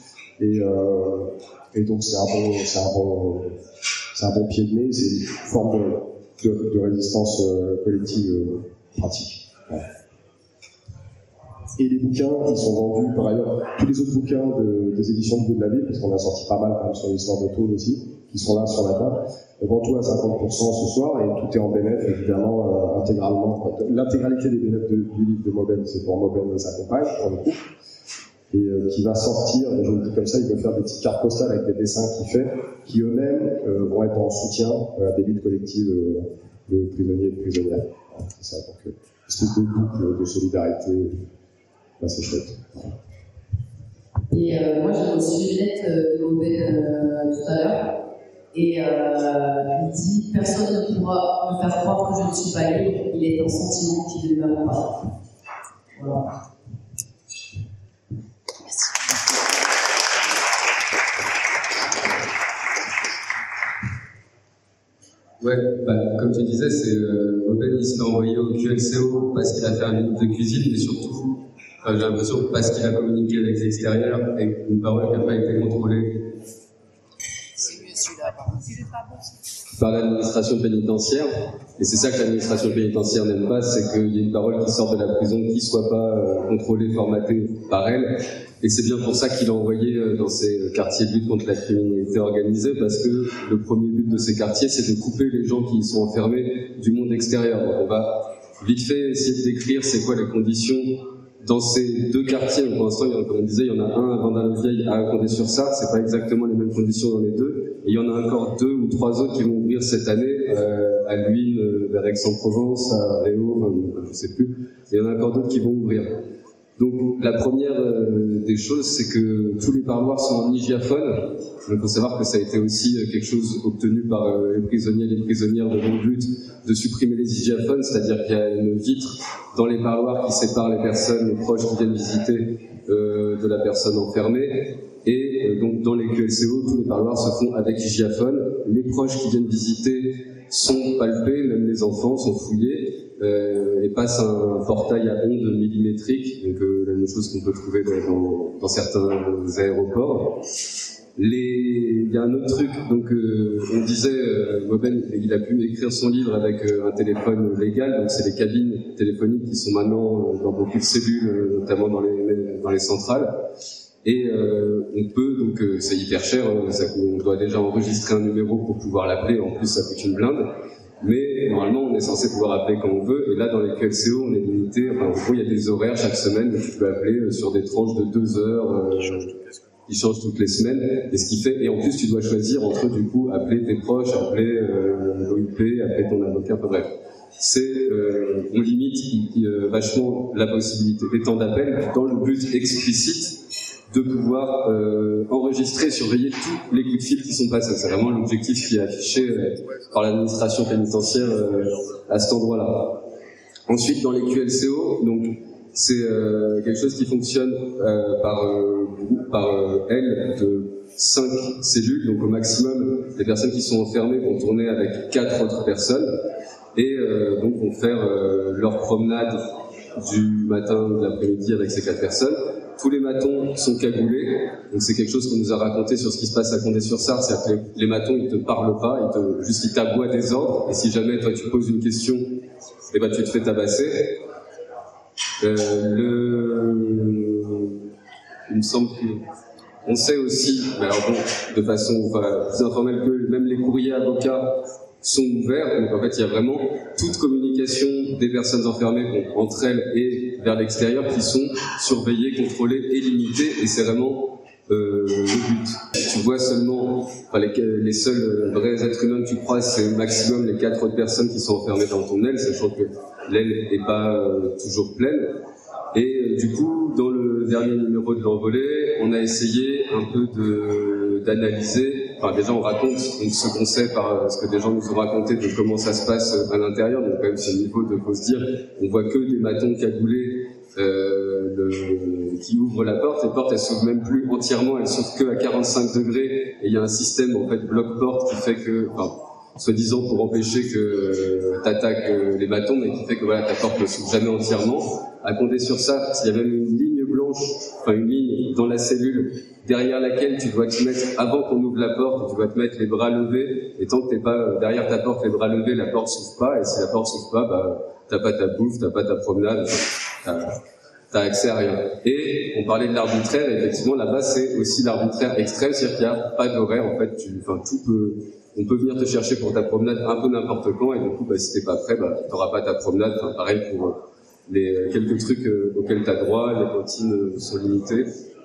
Et donc c'est un bon pied de nez, c'est une forme de résistance collective pratique. Ouais. Et les bouquins, ils sont vendus par ailleurs, tous les autres bouquins des éditions de Bout de la Ville, parce qu'on a sorti pas mal quand même sur l'histoire de Toul aussi, qui sont là sur la table. On vend tout à 50% ce soir, et tout est en bénéf, évidemment, intégralement. L'intégralité des bénéfices du livre de Mauben, c'est pour Mauben et sa compagne, pour le coup. Et qui va sortir, je vous le dis comme ça, il va faire des petites cartes postales avec des dessins qu'il fait, qui eux-mêmes vont être en soutien à des luttes collectives de prisonniers et de prisonnières. Voilà, c'est ça, donc une espèce de boucle de solidarité, c'est chouette. Et moi j'ai reçu une lettre de Mauben tout à l'heure, et il dit « Personne ne pourra me faire croire que je ne suis pas libre, il est un sentiment qui ne meurt pas. » Voilà. Ouais, comme tu disais, c'est Mauben, il se l'a envoyé au QLCO parce qu'il a fait un livre de cuisine, mais surtout, j'ai l'impression, parce qu'il a communiqué avec l'extérieur et une parole qui n'a pas été contrôlée par l'administration pénitentiaire. Et c'est ça que l'administration pénitentiaire n'aime pas, c'est qu'il y ait une parole qui sort de la prison qui ne soit pas contrôlée, formatée par elle. Et c'est bien pour ça qu'il a envoyé dans ces quartiers de lutte contre la criminalité organisée, parce que le premier but de ces quartiers, c'est de couper les gens qui y sont enfermés du monde extérieur. Donc on va vite fait essayer de décrire c'est quoi les conditions dans ces deux quartiers. Pour l'instant, comme on disait, il y en a un à Vendin-le-Vieil, à Condé-sur-Sarthe, c'est pas exactement les mêmes conditions dans les deux. Et il y en a encore 2 ou 3 autres qui vont ouvrir cette année, à Luynes, vers Aix-en-Provence, à Réau, je sais plus. Et il y en a encore d'autres qui vont ouvrir. Donc la première des choses, c'est que tous les parloirs sont en hygiaphone. Il faut savoir que ça a été aussi quelque chose obtenu par les prisonniers et les prisonnières de longue lutte, de supprimer les hygiaphones, c'est-à-dire qu'il y a une vitre dans les parloirs qui sépare les personnes, les proches qui viennent visiter de la personne enfermée. Et donc dans les QLCO, tous les parloirs se font avec hygiaphone. Les proches qui viennent visiter sont palpés, même les enfants sont fouillés. Et passe un portail à ondes millimétriques, donc la même chose qu'on peut trouver dans certains aéroports. Il y a un autre truc, donc on disait, Mauben, il a pu écrire son livre avec un téléphone légal, donc c'est les cabines téléphoniques qui sont maintenant dans beaucoup de cellules, notamment dans les centrales. Et on peut, donc c'est hyper cher, on doit déjà enregistrer un numéro pour pouvoir l'appeler, en plus ça coûte une blinde. Mais normalement, on est censé pouvoir appeler quand on veut. Et là, dans les QLCO, on est limité. Enfin, en gros, il y a des horaires chaque semaine où tu peux appeler sur des tranches de 2 heures. Ils changent toutes les semaines. Et ce qui fait, et en plus, tu dois choisir entre, du coup, appeler tes proches, appeler l'OIP, appeler ton avocat. Enfin, bref. On limite vachement la possibilité des temps d'appel dans le but explicite de pouvoir enregistrer, surveiller tous les coups de fil qui sont passés. C'est vraiment l'objectif qui est affiché par l'administration pénitentiaire à cet endroit-là. Ensuite, dans les QLCO, donc c'est quelque chose qui fonctionne par aile de 5 cellules, donc au maximum, les personnes qui sont enfermées vont tourner avec 4 autres personnes et donc vont faire leur promenade du matin ou de l'après-midi avec ces 4 personnes. Tous les matons sont cagoulés, donc c'est quelque chose qu'on nous a raconté sur ce qui se passe à Condé-sur-Sarthe, c'est-à-dire que les matons, ils te parlent pas, ils t'aboient des ordres, et si jamais toi tu poses une question, eh ben tu te fais tabasser. Il me semble qu'on sait aussi, alors bon, de façon plus informelle que même les courriers avocats sont ouverts, donc en fait il y a vraiment toute communication des personnes enfermées entre elles et vers l'extérieur qui sont surveillées, contrôlées et limitées, et c'est vraiment le but. Tu vois seulement, les seuls vrais êtres humains que tu croises, c'est au maximum les 4 autres personnes qui sont enfermées dans ton aile, sachant que l'aile n'est pas toujours pleine. Et du coup, dans le dernier numéro de l'Envolée, on a essayé un peu d'analyser. Enfin, déjà, on raconte donc, ce qu'on sait par ce que des gens nous ont raconté de comment ça se passe à l'intérieur. Donc, quand même, c'est le niveau de faut se dire, on voit que des matons cagoulés qui ouvrent la porte. Les portes, elles s'ouvrent même plus entièrement, elles s'ouvrent que à 45 degrés. Et il y a un système, en fait, bloc-porte qui fait que, soi-disant pour empêcher que t'attaques les matons, mais qui fait que voilà, ta porte ne s'ouvre jamais entièrement. À Condé-sur-Sarthe, il y a même une ligne blanche, une ligne dans la cellule derrière laquelle tu dois te mettre, avant qu'on ouvre la porte, tu dois te mettre les bras levés, et tant que t'es pas derrière ta porte, les bras levés, la porte s'ouvre pas, et si la porte s'ouvre pas, t'as pas ta bouffe, t'as pas ta promenade, t'as accès à rien. Et on parlait de l'arbitraire, et effectivement là-bas c'est aussi l'arbitraire extrême, c'est-à-dire qu'il n'y a pas d'horaire, en fait, on peut venir te chercher pour ta promenade un peu n'importe quand, et du coup, si t'es pas prêt, t'auras pas ta promenade. Enfin, pareil pour les quelques trucs auxquels t'as droit, les cantines sont limitées.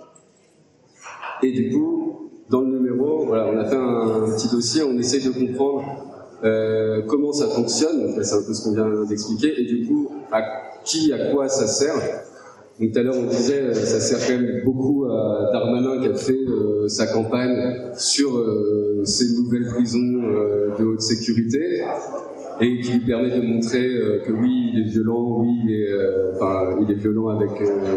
Et du coup, dans le numéro, voilà, on a fait un petit dossier, on essaye de comprendre comment ça fonctionne, donc c'est un peu ce qu'on vient d'expliquer, et du coup, à quoi ça sert. Donc tout à l'heure on disait, ça sert quand même beaucoup à Darmanin qui a fait sa campagne sur ces nouvelles prisons de haute sécurité, et qui lui permet de montrer que oui, il est violent, oui, il est violent avec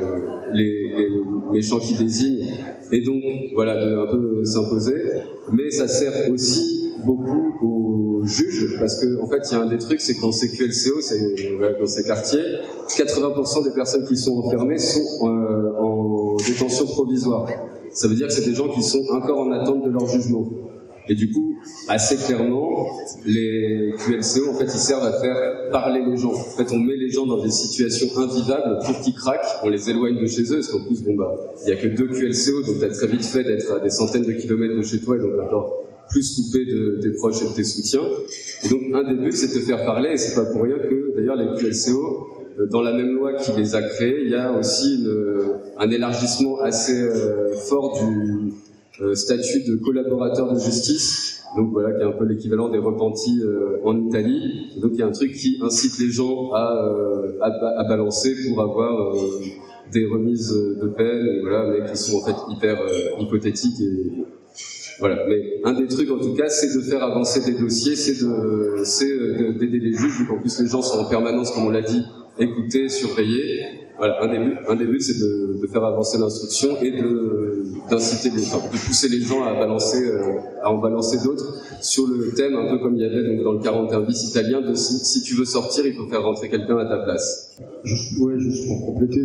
les méchants qu'il désigne, et donc voilà, de un peu s'imposer. Mais ça sert aussi beaucoup aux juges, parce que en fait il y a un des trucs, c'est que dans ces QLCO, dans ces quartiers, 80% des personnes qui sont enfermées sont en détention provisoire. Ça veut dire que c'est des gens qui sont encore en attente de leur jugement. Et du coup, assez clairement, les QLCO, en fait, ils servent à faire parler les gens. En fait, on met les gens dans des situations invivables pour qu'ils craquent, on les éloigne de chez eux, parce qu'en plus, il y a que 2 QLCO, donc t'as très vite fait d'être à des centaines de kilomètres de chez toi, et donc encore plus coupé de tes proches et de tes soutiens. Et donc, un des buts, c'est de te faire parler, et c'est pas pour rien que, d'ailleurs, les QLCO, dans la même loi qui les a créés, il y a aussi un élargissement assez fort du statut de collaborateur de justice, donc voilà, qui est un peu l'équivalent des repentis en Italie. Et donc il y a un truc qui incite les gens à balancer pour avoir des remises de peine, et voilà, mais qui sont en fait hyper hypothétiques. Et voilà. Mais un des trucs en tout cas, c'est de faire avancer des dossiers, c'est d'aider les juges, vu qu'en plus les gens sont en permanence, comme on l'a dit, écoutés, surveillés. Voilà, un des buts, c'est de faire avancer l'instruction et d'inciter de pousser les gens à en balancer d'autres sur le thème, un peu comme il y avait donc dans le 41 bis italien, de si tu veux sortir, il faut faire rentrer quelqu'un à ta place. Juste pour compléter,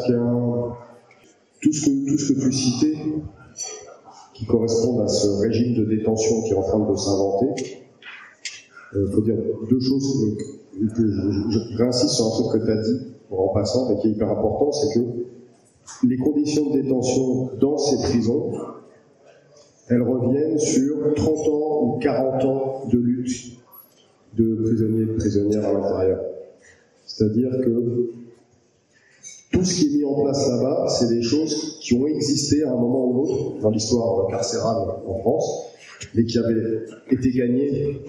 tout ce que tu citais, qui correspondent à ce régime de détention qui est en train de s'inventer, faut dire 2 choses que je réinsiste sur un truc que tu as dit en passant, mais qui est hyper important, c'est que les conditions de détention dans ces prisons, elles reviennent sur 30 ans ou 40 ans de lutte de prisonniers et de prisonnières à l'intérieur. C'est-à-dire que tout ce qui est mis en place là-bas, c'est des choses qui ont existé à un moment ou l'autre dans l'histoire carcérale en France, mais qui avaient été gagnées,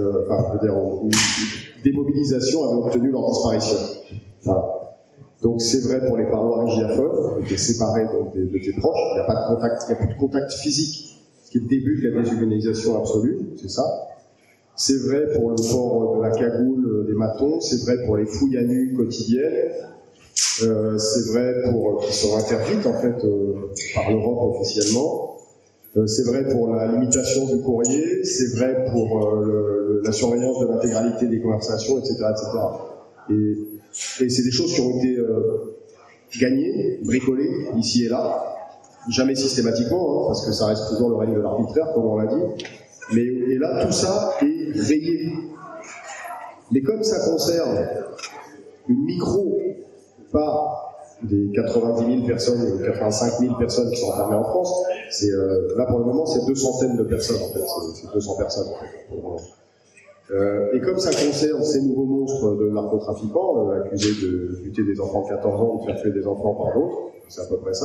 où des mobilisations avaient obtenu leur disparition. Voilà. Donc c'est vrai pour les parois régiaphones, qui est séparé de tes proches, il n'y a pas de contact, il n'y a plus de contact physique, ce qui est le début de la déshumanisation absolue, c'est ça. C'est vrai pour le port de la cagoule des matons, c'est vrai pour les fouilles à nu quotidiennes, c'est vrai qui sont interdites en fait par l'Europe officiellement, c'est vrai pour la limitation du courrier, c'est vrai pour la surveillance de l'intégralité des conversations, etc., etc. Et c'est des choses qui ont été gagnées, bricolées, ici et là, jamais systématiquement, parce que ça reste toujours le règne de l'arbitraire, comme on l'a dit, et là, tout ça est rayé. Mais comme ça concerne une micro-part des 90 000 personnes, 85 000 personnes qui sont enfermées en France, là pour le moment c'est 200 de personnes en fait, c'est 200 personnes en fait. Et comme ça concerne ces nouveaux monstres de narcotrafiquants, accusés de buter des enfants de 14 ans ou de faire tuer des enfants par d'autres, c'est à peu près ça,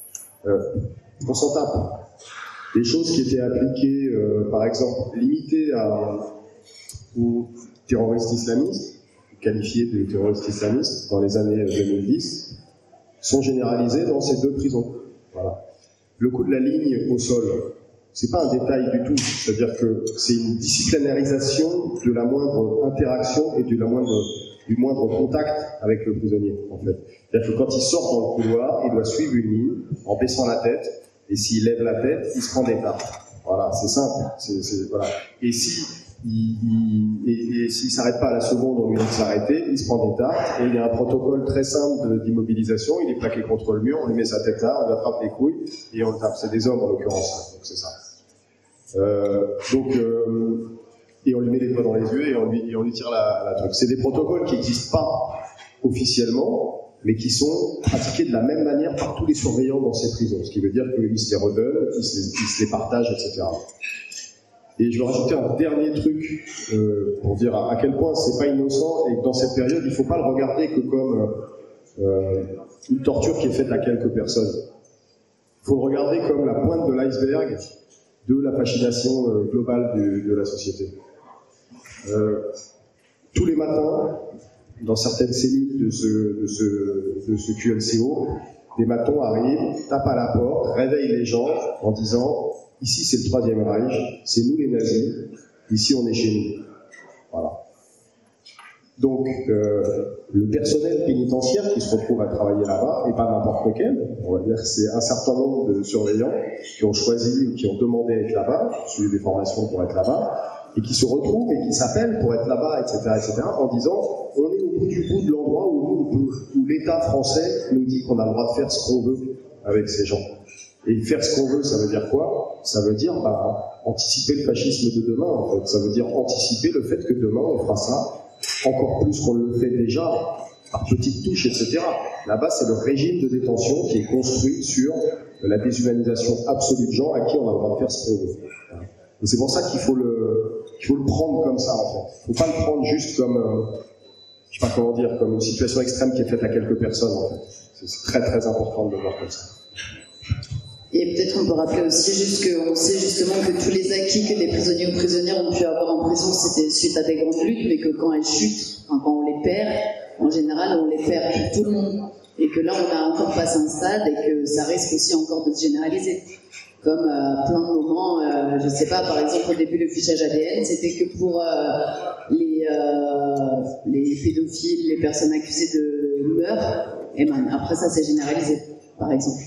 on s'en tape. Des choses qui étaient appliquées, par exemple, limitées aux terroristes islamistes, qualifiés de terroristes islamistes dans les années 2010, sont généralisées dans ces 2 prisons. Voilà. Le coup de la ligne au sol, c'est pas un détail du tout, c'est-à-dire que c'est une disciplinarisation de la moindre interaction et du moindre contact avec le prisonnier, en fait. C'est-à-dire que quand il sort dans le couloir, il doit suivre une ligne en baissant la tête, et s'il lève la tête, il se prend des tartes. Voilà, c'est simple. Voilà. Et s'il s'arrête pas à la seconde, on lui dit de s'arrêter, il se prend des tartes, et il y a un protocole très simple d'immobilisation, il est plaqué contre le mur, on lui met sa tête là, on lui attrape les couilles, et on le tape. C'est des hommes en l'occurrence, donc c'est ça. Et on lui met les doigts dans les yeux et on lui tire la truc. C'est des protocoles qui n'existent pas officiellement, mais qui sont pratiqués de la même manière par tous les surveillants dans ces prisons, ce qui veut dire qu'ils se les redonnent, qu'ils se les partagent, etc. Et je veux rajouter un dernier truc pour dire à quel point c'est pas innocent et que dans cette période, il faut pas le regarder que comme une torture qui est faite à quelques personnes. Il faut le regarder comme la pointe de l'iceberg de la fascination globale de la société. Tous les matins, dans certaines cellules de ce QLCO, des matons arrivent, tapent à la porte, réveillent les gens en disant « Ici c'est le Troisième Reich, c'est nous les nazis, ici on est chez nous. » Voilà. Donc, le personnel pénitentiaire qui se retrouve à travailler là-bas, et pas n'importe lequel, on va dire c'est un certain nombre de surveillants qui ont choisi ou qui ont demandé à être là-bas, suivi des formations pour être là-bas, et qui se retrouvent et qui s'appellent pour être là-bas, etc., en disant on est au bout du bout de l'endroit où l'État français nous dit qu'on a le droit de faire ce qu'on veut avec ces gens. Et faire ce qu'on veut, ça veut dire quoi? Ça veut dire anticiper le fascisme de demain, en fait. Ça veut dire anticiper le fait que demain on fera ça encore plus qu'on le fait déjà, par petites touches, etc. Là-bas, c'est le régime de détention qui est construit sur la déshumanisation absolue de gens à qui on a le droit de faire ce qu'on veut. Et c'est pour ça qu'il faut le prendre comme ça, en fait. Il ne faut pas le prendre juste comme, je sais pas comment dire, comme une situation extrême qui est faite à quelques personnes, en fait. C'est très très important de le voir comme ça. Et peut-être on peut rappeler aussi juste qu'on sait justement que tous les acquis que des prisonniers ou prisonnières ont pu avoir en prison, c'était suite à des grandes luttes, mais que quand elles chutent, quand on les perd, en général, on les perd pour tout le monde. Et que là, on a encore passé un stade et que ça risque aussi encore de se généraliser. Comme plein de moments, je sais pas, par exemple, au début, le fichage ADN, c'était que pour les pédophiles, les personnes accusées de meurtre, et après ça s'est généralisé, par exemple.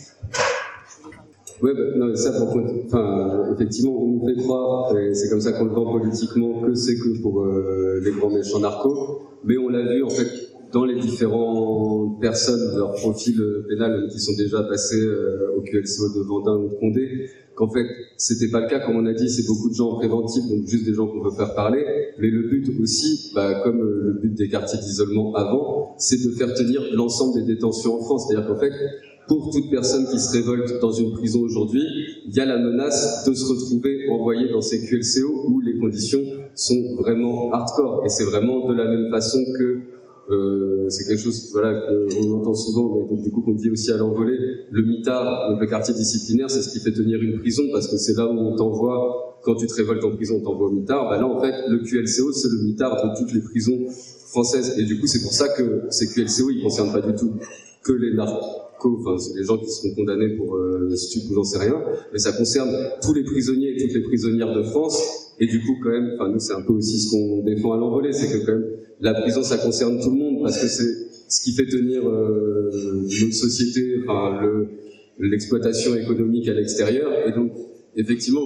Ouais, non, ça, effectivement, on nous fait croire, et c'est comme ça qu'on le vend politiquement, que c'est que pour les grands méchants narcos, mais on l'a vu, en fait, dans les différentes personnes, leur profil pénal, qui sont déjà passées au QLCO de Vendin ou de Condé, qu'en fait, c'était pas le cas, comme on a dit, c'est beaucoup de gens en préventif, donc juste des gens qu'on veut faire parler, mais le but aussi, comme le but des quartiers d'isolement avant, c'est de faire tenir l'ensemble des détentions en France, c'est-à-dire qu'en fait, pour toute personne qui se révolte dans une prison aujourd'hui, il y a la menace de se retrouver envoyé dans ces QLCO où les conditions sont vraiment hardcore. Et c'est vraiment de la même façon que c'est quelque chose qu'on entend souvent, mais donc, du coup qu'on dit aussi à l'envolée, le mitard, donc le quartier disciplinaire, c'est ce qui fait tenir une prison, parce que c'est là où on t'envoie, quand tu te révoltes en prison, on t'envoie au mitard. Là en fait, le QLCO, c'est le mitard de toutes les prisons françaises. Et du coup, c'est pour ça que ces QLCO, ils concernent pas du tout que les narcos, c'est les gens qui seront condamnés pour stupes ou j'en sais rien, mais ça concerne tous les prisonniers et toutes les prisonnières de France. Et du coup, quand même, nous, c'est un peu aussi ce qu'on défend à l'envolée, c'est que quand même, la prison, ça concerne tout le monde, parce que c'est ce qui fait tenir notre société, l'exploitation économique à l'extérieur. Et donc, effectivement,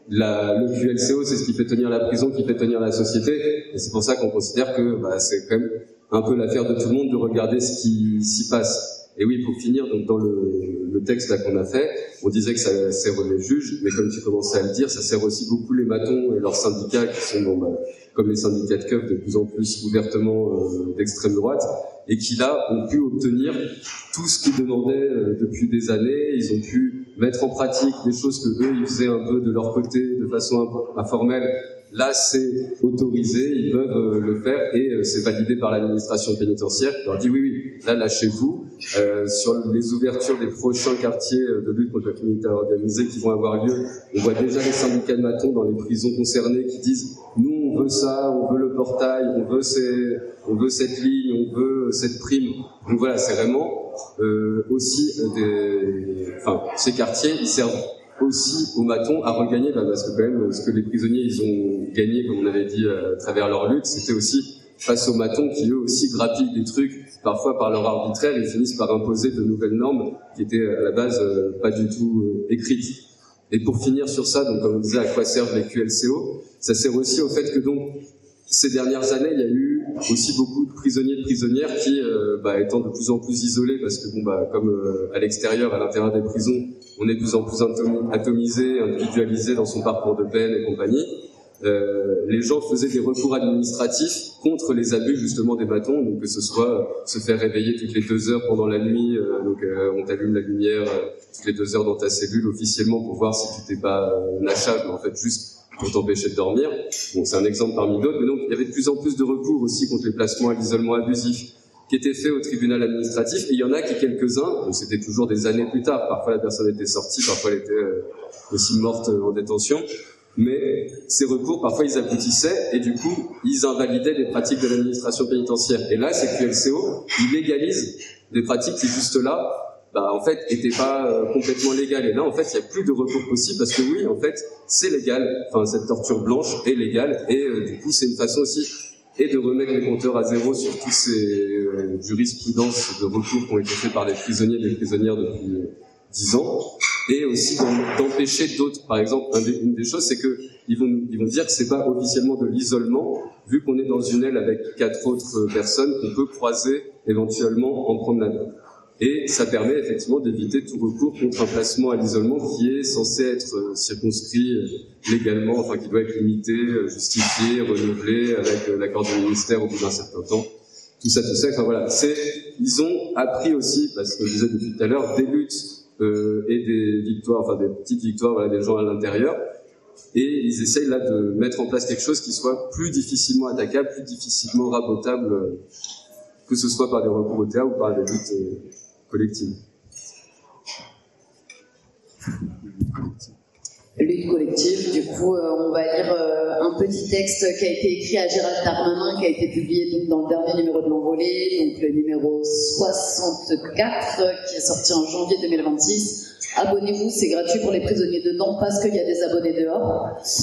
le QLCO, c'est ce qui fait tenir la prison, qui fait tenir la société. Et c'est pour ça qu'on considère que c'est quand même un peu l'affaire de tout le monde de regarder ce qui s'y passe. Et oui, pour finir, donc dans le texte là qu'on a fait, on disait que ça sert les juges, mais comme tu commençais à le dire, ça sert aussi beaucoup les matons et leurs syndicats qui sont comme les syndicats de keufs de plus en plus ouvertement d'extrême droite, et qui là ont pu obtenir tout ce qu'ils demandaient depuis des années. Ils ont pu mettre en pratique des choses que eux ils faisaient un peu de leur côté de façon informelle. Là, c'est autorisé, ils peuvent le faire, et c'est validé par l'administration pénitentiaire qui leur dit oui, là, lâchez-vous. Sur les ouvertures des prochains quartiers de lutte contre la criminalité organisée qui vont avoir lieu, on voit déjà les syndicats de matons dans les prisons concernées qui disent nous, on veut ça, on veut le portail, on veut cette ligne, on veut cette prime. Donc voilà, c'est vraiment aussi ces quartiers, ils servent aussi aux matons à regagner, parce que quand même, ce que les prisonniers ils ont gagné, comme on avait dit à travers leur lutte, c'était aussi face aux matons qui eux aussi grappillent des trucs, parfois par leur arbitraire, ils finissent par imposer de nouvelles normes qui étaient à la base pas du tout écrites. Et pour finir sur ça, donc comme on disait, à quoi servent les QLCO, ça sert aussi au fait que donc ces dernières années, il y a eu aussi beaucoup de prisonniers et de prisonnières qui, étant de plus en plus isolés, parce que comme à l'extérieur, à l'intérieur des prisons, on est de plus en plus atomisé, individualisé dans son parcours de peine et compagnie, les gens faisaient des recours administratifs contre les abus justement des bâtons, donc que ce soit se faire réveiller toutes les 2 heures pendant la nuit, on t'allume la lumière toutes les 2 heures dans ta cellule officiellement pour voir si tu t'es pas nachable, mais en fait juste pour t'empêcher de dormir. Bon, c'est un exemple parmi d'autres, mais donc il y avait de plus en plus de recours aussi contre les placements à l'isolement abusif qui étaient faits au tribunal administratif, et il y en a qui, quelques-uns, donc c'était toujours des années plus tard, parfois la personne était sortie, parfois elle était aussi morte en détention, mais ces recours, parfois ils aboutissaient, et du coup, ils invalidaient les pratiques de l'administration pénitentiaire. Et là, c'est que QLCO, il légalise des pratiques qui, juste là, en fait, étaient pas complètement légales. Et là, en fait, il n'y a plus de recours possible, parce que oui, en fait, c'est légal, enfin, cette torture blanche est légale, et du coup, c'est une façon aussi et de remettre les compteurs à zéro sur toutes ces jurisprudences de recours qui ont été faits par les prisonniers et les prisonnières depuis 10 ans, et aussi d'empêcher d'autres. Par exemple, une des choses, c'est que ils vont dire que c'est pas officiellement de l'isolement, vu qu'on est dans une aile avec 4 autres personnes qu'on peut croiser éventuellement en promenade. Et ça permet effectivement d'éviter tout recours contre un placement à l'isolement qui est censé être circonscrit légalement, enfin qui doit être limité, justifié, renouvelé avec l'accord du ministère au bout d'un certain temps. Tout ça, enfin voilà. Ils ont appris aussi, parce que je disais depuis tout à l'heure, des luttes et des victoires, enfin des petites victoires, voilà, des gens à l'intérieur. Et ils essayent là de mettre en place quelque chose qui soit plus difficilement attaquable, plus difficilement rabotable, que ce soit par des recours au théâtre ou par des luttes collective. Lutte collective, du coup, on va lire un petit texte qui a été écrit à Gérald Darmanin, qui a été publié donc, dans le dernier numéro de l'Envolée, donc le numéro 64, qui est sorti en janvier 2026. Abonnez-vous, c'est gratuit pour les prisonniers dedans, parce qu'il y a des abonnés dehors.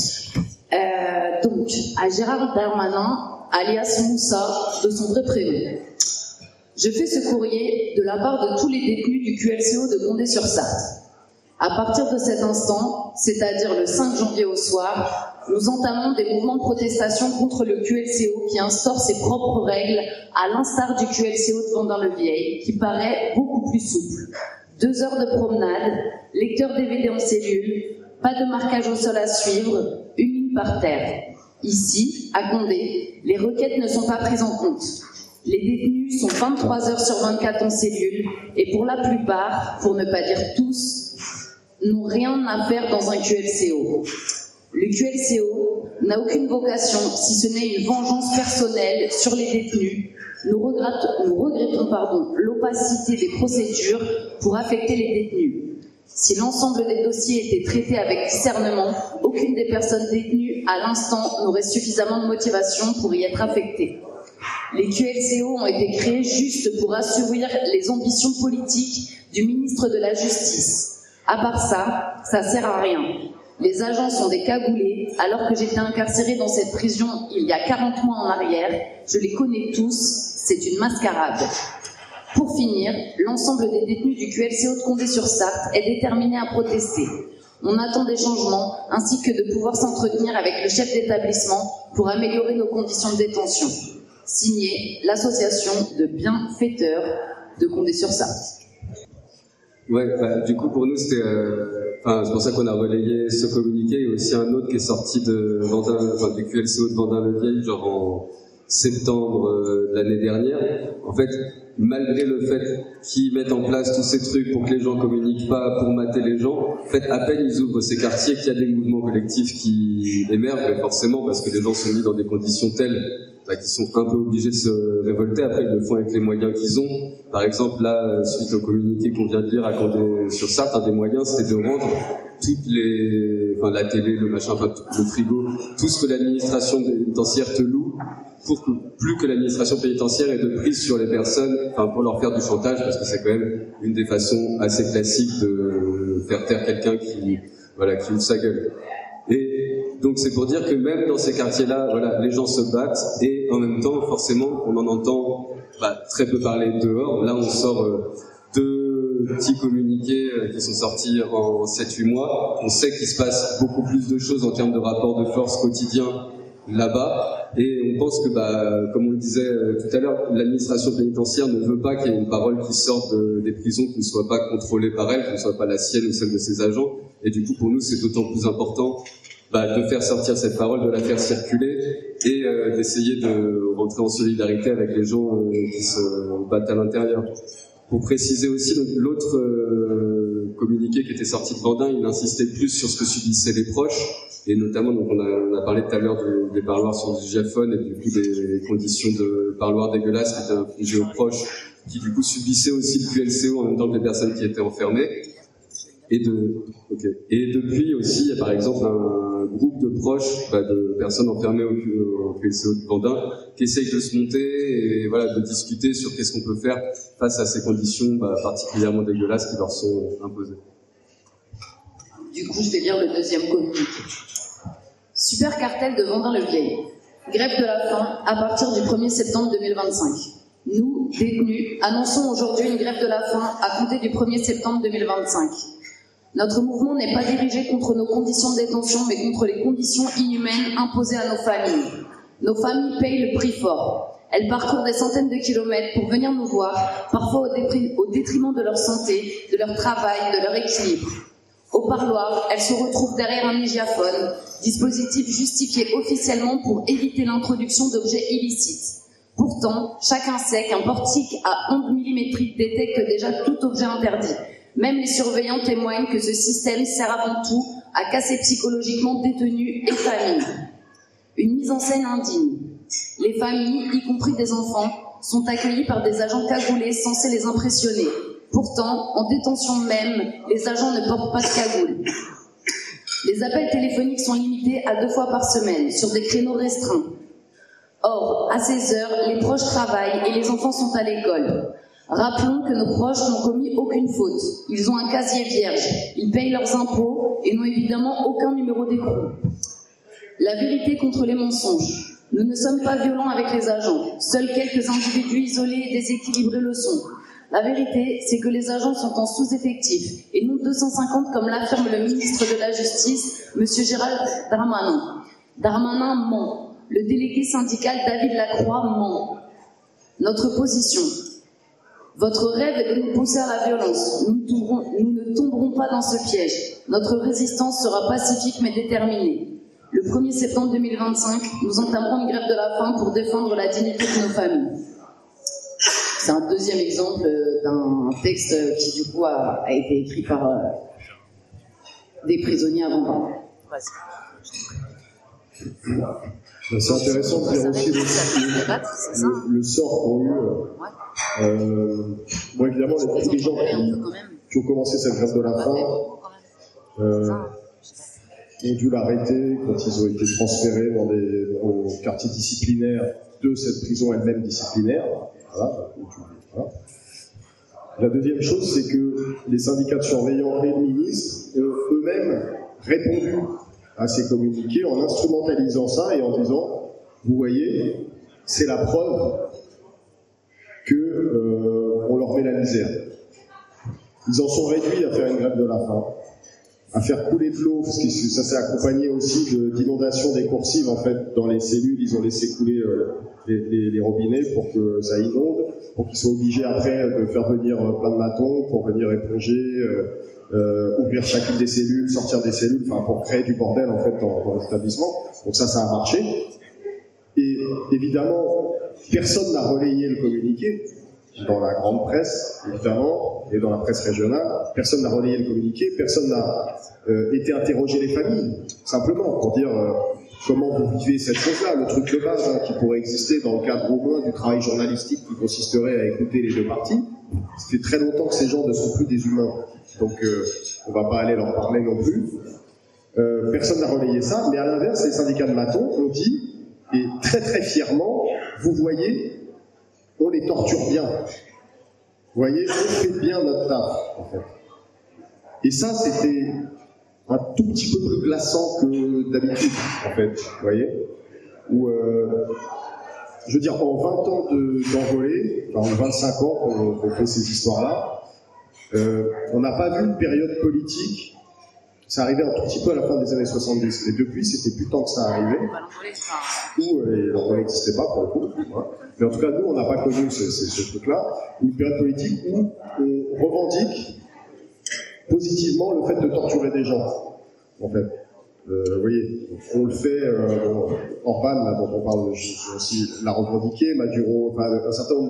Donc, à Gérald Darmanin, alias Moussa, de son vrai prénom. Je fais ce courrier de la part de tous les détenus du QLCO de Condé-sur-Sarthe. À partir de cet instant, c'est-à-dire le 5 janvier au soir, nous entamons des mouvements de protestation contre le QLCO qui instaure ses propres règles, à l'instar du QLCO de Vendin-le-Vieil, qui paraît beaucoup plus souple. 2 heures de promenade, lecteur DVD en cellule, pas de marquage au sol à suivre, une ligne par terre. Ici, à Condé, les requêtes ne sont pas prises en compte. Les détenus sont 23 heures sur 24 en cellule et pour la plupart, pour ne pas dire tous, n'ont rien à faire dans un QLCO. Le QLCO n'a aucune vocation, si ce n'est une vengeance personnelle sur les détenus. Nous regrettons l'opacité des procédures pour affecter les détenus. Si l'ensemble des dossiers étaient traités avec discernement, aucune des personnes détenues à l'instant n'aurait suffisamment de motivation pour y être affectée. Les QLCO ont été créés juste pour assouvir les ambitions politiques du ministre de la Justice. À part ça, ça sert à rien. Les agents sont des cagoulés, alors que j'étais incarcérée dans cette prison il y a 40 mois en arrière. Je les connais tous, c'est une mascarade. Pour finir, l'ensemble des détenus du QLCO de Condé-sur-Sarthe est déterminé à protester. On attend des changements, ainsi que de pouvoir s'entretenir avec le chef d'établissement pour améliorer nos conditions de détention. Signé l'association de bienfaiteurs de Condé-sur-Sarthe. Ouais, du coup pour nous c'était, c'est pour ça qu'on a relayé ce communiqué et aussi un autre qui est sorti de du QLCO de Vendin-le-Vieil, genre en septembre de l'année dernière. En fait, malgré le fait qu'ils mettent en place tous ces trucs pour que les gens communiquent pas, pour mater les gens, en fait, à peine ils ouvrent ces quartiers qu'il y a des mouvements collectifs qui émergent, forcément, parce que les gens sont mis dans des conditions telles qui sont un peu obligés de se révolter. Après, ils le font avec les moyens qu'ils ont. Par exemple, là, suite au communiqué qu'on vient de lire à Condé-sur-Sarthe, un des moyens, c'était de rendre la télé, le machin, le frigo, tout ce que l'administration pénitentiaire te loue, pour que plus que l'administration pénitentiaire ait de prise sur les personnes, pour leur faire du chantage, parce que c'est quand même une des façons assez classiques de faire taire quelqu'un qui ouvre sa gueule. Et donc c'est pour dire que même dans ces quartiers-là, les gens se battent et en même temps, forcément, on en entend très peu parler dehors. Là, on sort 2 petits communiqués qui sont sortis en 7-8 mois. On sait qu'il se passe beaucoup plus de choses en termes de rapport de force quotidien là-bas. Et on pense que, comme on le disait tout à l'heure, l'administration pénitentiaire ne veut pas qu'il y ait une parole qui sorte des prisons qui ne soit pas contrôlée par elle, qui ne soit pas la sienne ou celle de ses agents. Et du coup, pour nous, c'est d'autant plus important de faire sortir cette parole, de la faire circuler et d'essayer de rentrer en solidarité avec les gens qui se battent à l'intérieur. Pour préciser aussi, l'autre communiqué qui était sorti de Vendin, il insistait plus sur ce que subissaient les proches, et notamment, donc on a parlé tout à l'heure des parloirs sur du diaphone et du coup des conditions de parloirs dégueulasses qui étaient infligées aux proches, qui du coup subissaient aussi le QLCO en même temps que les personnes qui étaient enfermées. Et depuis aussi, il y a par exemple un groupe de proches de personnes enfermées au QLCO de Vendin qui essayent de se monter et voilà, de discuter sur qu'est-ce qu'on peut faire face à ces conditions particulièrement dégueulasses qui leur sont imposées. Du coup, je vais lire le deuxième communiqué. Super cartel de Vendin-le-Vieil. Grève de la faim à partir du 1er septembre 2025. Nous, détenus, annonçons aujourd'hui une grève de la faim à compter du 1er septembre 2025. Notre mouvement n'est pas dirigé contre nos conditions de détention, mais contre les conditions inhumaines imposées à nos familles. Nos familles payent le prix fort. Elles parcourent des centaines de kilomètres pour venir nous voir, parfois au détriment de leur santé, de leur travail, de leur équilibre. Au parloir, elles se retrouvent derrière un mégaphone, dispositif justifié officiellement pour éviter l'introduction d'objets illicites. Pourtant, chacun sait qu'un portique à ondes millimétriques détecte déjà tout objet interdit. Même les surveillants témoignent que ce système sert avant tout à casser psychologiquement détenus et familles. Une mise en scène indigne. Les familles, y compris des enfants, sont accueillies par des agents cagoulés censés les impressionner. Pourtant, en détention même, les agents ne portent pas de cagoule. Les appels téléphoniques sont limités à 2 fois par semaine, sur des créneaux restreints. Or, à ces heures, les proches travaillent et les enfants sont à l'école. Rappelons que nos proches n'ont commis aucune faute. Ils ont un casier vierge, ils payent leurs impôts et n'ont évidemment aucun numéro d'écrou. La vérité contre les mensonges. Nous ne sommes pas violents avec les agents. Seuls quelques individus isolés et déséquilibrés le sont. La vérité, c'est que les agents sont en sous-effectif et nous 250 comme l'affirme le ministre de la Justice, M. Gérald Darmanin. Darmanin ment. Le délégué syndical David Lacroix ment. Notre position. Votre rêve est de nous pousser à la violence. Nous ne tomberons pas dans ce piège. Notre résistance sera pacifique mais déterminée. Le 1er septembre 2025, nous entamerons une grève de la faim pour défendre la dignité de nos familles. C'est un deuxième exemple d'un texte qui du coup a été écrit par des prisonniers à Vendin. C'est intéressant de dire aussi le sort qu'ont eu. Bon, évidemment, les gens qui ont commencé cette grève de la faim ont dû l'arrêter quand ils ont été transférés au quartier disciplinaire de cette prison elle-même disciplinaire. Voilà. La deuxième chose, c'est que les syndicats de surveillants et le ministre eux-mêmes répondu à ces communiqués en instrumentalisant ça et en disant, vous voyez, c'est la preuve qu'on leur met la misère. Ils en sont réduits à faire une grève de la faim, à faire couler de l'eau, parce que ça s'est accompagné aussi d'inondations des coursives en fait dans les cellules. Ils ont laissé couler les robinets pour que ça inonde, pour qu'ils soient obligés après de faire venir plein de matons pour venir éponger, ouvrir chacune des cellules, sortir des cellules, enfin pour créer du bordel en fait dans l'établissement. Donc ça a marché. Et évidemment, personne n'a relayé le communiqué dans la grande presse, évidemment, et dans la presse régionale. Personne n'a relayé le communiqué, personne n'a été interroger les familles, simplement pour dire comment vous vivez cette chose-là, le truc de base qui pourrait exister dans le cadre au moins du travail journalistique qui consisterait à écouter les deux parties. Ça fait très longtemps que ces gens ne sont plus des humains, donc on va pas aller leur parler non plus. Personne n'a relayé ça, mais à l'inverse, les syndicats de matons ont dit, et très très fièrement, vous voyez, on les torture bien. Vous voyez, on fait bien notre taf, en fait. Et ça, c'était un tout petit peu plus glaçant que d'habitude, en fait, vous voyez. Où, je veux dire, en 20 ans d'envolée, enfin en 25 ans qu'on fait ces histoires-là, on n'a pas vu une période politique. Ça arrivait un tout petit peu à la fin des années 70. Mais depuis, c'était plus tant que ça arrivait. Où l'envolée n'existait pas, pour le coup. Voilà. Mais en tout cas, nous, on n'a pas connu ce truc-là. Une période politique où on revendique positivement le fait de torturer des gens, en fait. Vous voyez, on le fait, Orban, là, dont on parle, j'ai aussi l'a revendiqué, Maduro, enfin, un certain nombre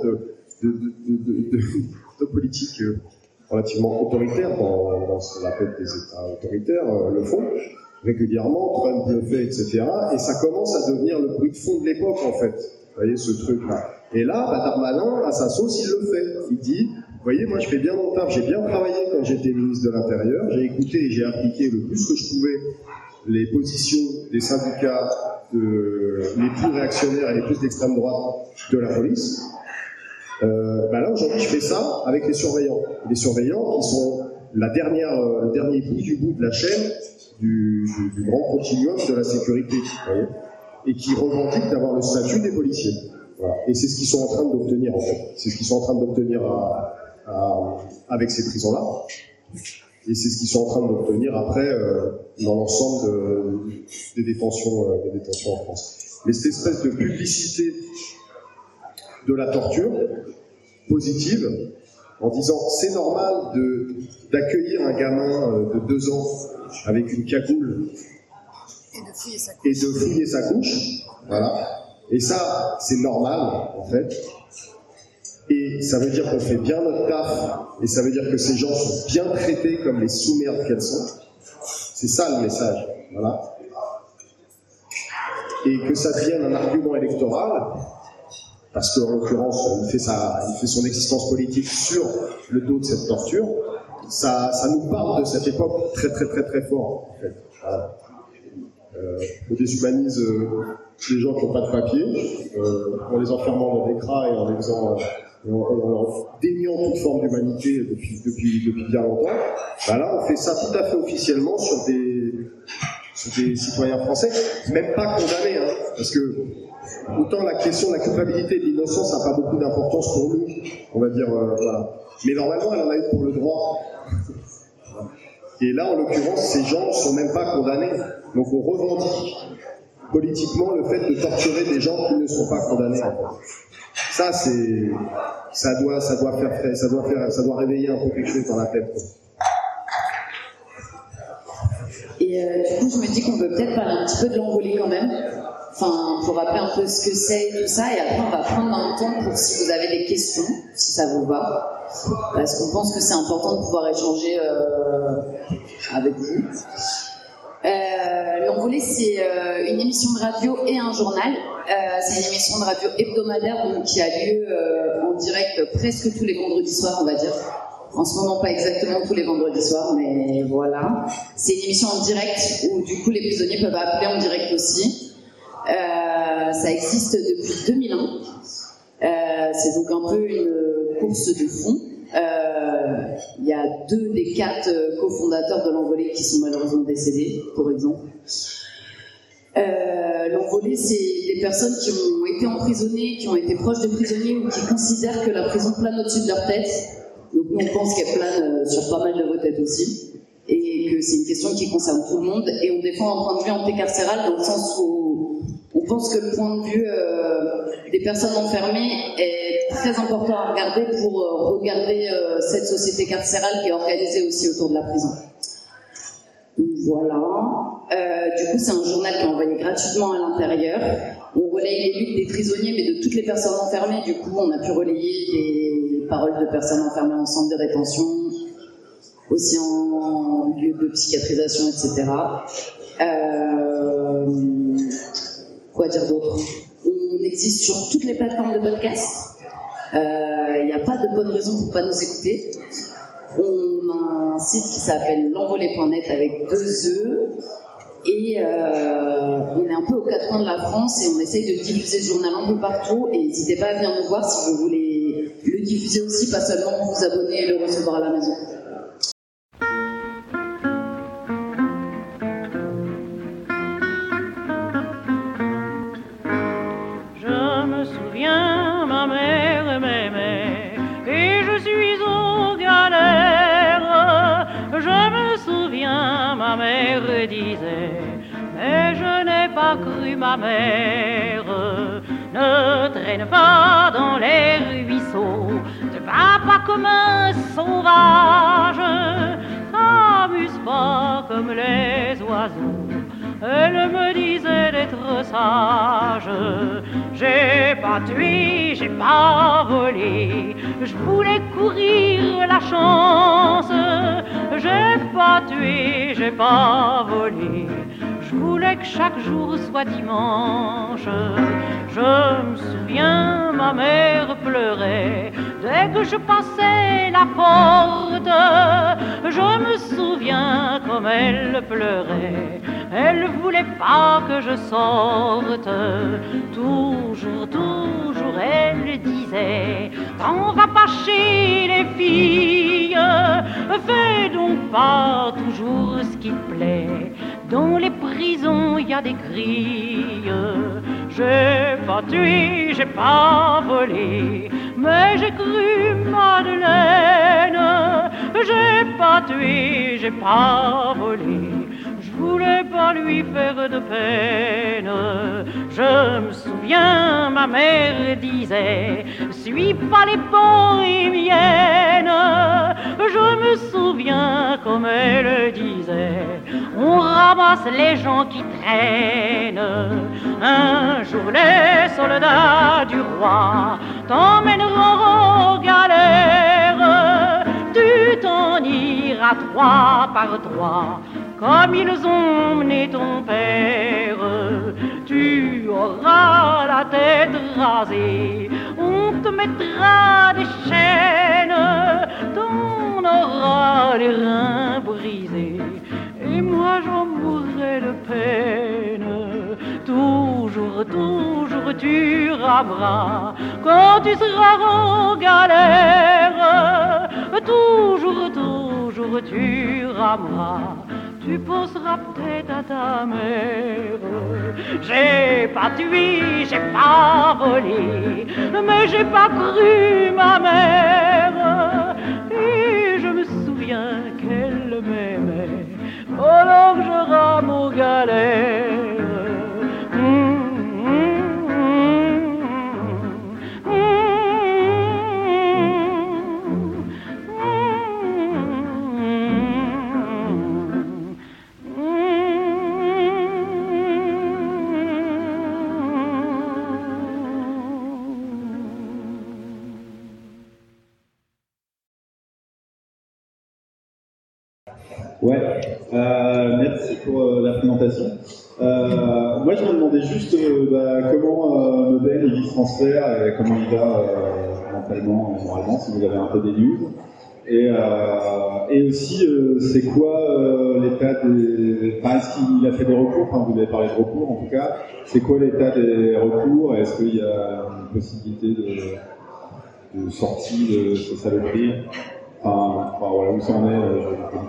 de politiques relativement autoritaires dans ce qu'on appelle des États autoritaires le font régulièrement, Trump le fait, etc. Et ça commence à devenir le bruit de fond de l'époque, en fait. Vous voyez, ce truc-là. Et là, Darmanin, à sa sauce, il le fait. Il dit, vous voyez, moi, je fais bien mon taf, j'ai bien travaillé quand j'étais ministre de l'Intérieur, j'ai écouté et j'ai appliqué le plus que je pouvais les positions des syndicats les plus réactionnaires et les plus d'extrême droite de la police. Là, aujourd'hui, je fais ça avec les surveillants. Les surveillants qui sont le dernier bout du bout de la chaîne du grand continuum de la sécurité, vous voyez, et qui revendiquent d'avoir le statut des policiers. Voilà. Et c'est ce qu'ils sont en train d'obtenir, en fait. C'est ce qu'ils sont en train d'obtenir avec ces prisons-là. Et c'est ce qu'ils sont en train d'obtenir après dans l'ensemble des détentions en France. Mais cette espèce de publicité de la torture positive, en disant c'est normal d'accueillir un gamin de 2 ans avec une cagoule et de fouiller sa couche, voilà. Et ça, c'est normal, en fait. Et ça veut dire qu'on fait bien notre taf, et ça veut dire que ces gens sont bien traités comme les sous-merdes qu'elles sont. C'est ça le message, voilà. Et que ça devienne un argument électoral, parce qu'en l'occurrence, il fait son existence politique sur le dos de cette torture, ça nous parle de cette époque très très très très fort, en fait. Voilà. On déshumanise les gens qui n'ont pas de papier, en les enfermant dans des cras et en les faisant... en leur déniant toute forme d'humanité depuis bien longtemps. Là, on fait ça tout à fait officiellement sur des citoyens français, même pas condamnés, hein, parce que autant la question de la culpabilité et de l'innocence n'a pas beaucoup d'importance pour nous, on va dire, voilà. Mais normalement, elle en a une pour le droit. Et là, en l'occurrence, ces gens ne sont même pas condamnés. Donc on revendique politiquement le fait de torturer des gens qui ne sont pas condamnés. En fait. Ça doit réveiller un peu quelque chose dans la tête. Et du coup, je me dis qu'on peut peut-être parler un petit peu de l'envolée quand même. Enfin, pour rappeler un peu ce que c'est et tout ça. Et après, on va prendre un temps pour si vous avez des questions, si ça vous va. Parce qu'on pense que c'est important de pouvoir échanger avec vous. L'envolée, c'est une émission de radio et un journal. C'est une émission de radio hebdomadaire donc, qui a lieu en direct presque tous les vendredis soirs, on va dire. En ce moment, pas exactement tous les vendredis soirs, mais voilà. C'est une émission en direct où du coup les prisonniers peuvent appeler en direct aussi. Ça existe depuis 2001. C'est donc un peu une course de fond. Il y a 2 des 4 cofondateurs de l'Envolée qui sont malheureusement décédés, pour exemple. L'Envolée, c'est des personnes qui ont été emprisonnées, qui ont été proches de prisonniers ou qui considèrent que la prison plane au-dessus de leur tête. Donc nous, on pense qu'elle plane sur pas mal de vos têtes aussi. Et que c'est une question qui concerne tout le monde. Et on défend un point de vue anticarcéral dans le sens où on pense que le point de vue des personnes enfermées est très important à regarder pour regarder cette société carcérale qui est organisée aussi autour de la prison. Donc voilà. Du coup, c'est un journal qui est envoyé gratuitement à l'intérieur. On relaye les luttes des prisonniers, mais de toutes les personnes enfermées. Du coup, on a pu relayer les paroles de personnes enfermées en centre de rétention, aussi en lieu de psychiatrisation, etc. Quoi dire d'autre? On existe sur toutes les plateformes de podcast. Il n'y a pas de bonne raison pour ne pas nous écouter. On a un site qui s'appelle l'envolée.net avec 2 E. Et on est un peu aux 4 coins de la France et on essaye de diffuser ce journal un peu partout. Et n'hésitez pas à venir nous voir si vous voulez le diffuser aussi, pas seulement vous abonner et le recevoir à la maison. Je me souviens, ma mère m'aimait et je suis aux galères. Je me souviens, ma mère disait, mais je n'ai pas cru ma mère. Ne traîne pas dans les ruisseaux, ne va pas comme un sauvage, t'amuse pas comme les oiseaux, Elle me disait d'être sage. J'ai pas tué, j'ai pas volé, je voulais courir la chance. J'ai pas tué, j'ai pas volé, je voulais que chaque jour soit dimanche. Je me souviens, ma mère pleurait dès que je passais la porte. Je me souviens comme elle pleurait, elle voulait pas que je sorte. Toujours, toujours elle disait, t'en vas pas chez les filles, fais donc pas toujours ce qui te plaît. Dans les prisons y a des grilles. J'ai pas tué, j'ai pas volé, mais j'ai cru Madeleine. J'ai pas tué, j'ai pas volé, je voulais pas lui faire de peine. Je me souviens, ma mère disait, suis pas les bohémiennes. Je me souviens comme elle disait, on ramasse les gens qui traînent. Un jour les soldats du roi t'emmèneront aux galères. Tu t'en iras 3 par 3, comme ils ont mené ton père. Tu auras la tête rasée, on te mettra des chaînes, t'en auras les reins brisés, et moi j'en mourrai de peine. Toujours, toujours tu rameras quand tu seras en galère. Toujours, toujours tu rameras, tu penseras peut-être à ta mère. J'ai pas tué, j'ai pas volé, mais j'ai pas cru ma mère. Et je me souviens qu'elle m'aimait pendant que je rame aux galères. Ouais, merci pour la présentation. Moi, je me demandais juste comment Nobel il vit ce transfert, et comment il va mentalement, moralement, si vous avez un peu des news. Et aussi, c'est quoi l'état des... Enfin, est-ce qu'il a fait des recours? Enfin, vous avez parlé de recours, en tout cas. C'est quoi l'état des recours? Est-ce qu'il y a une possibilité de sortie de ces saloperies? Enfin, voilà, où ça en est,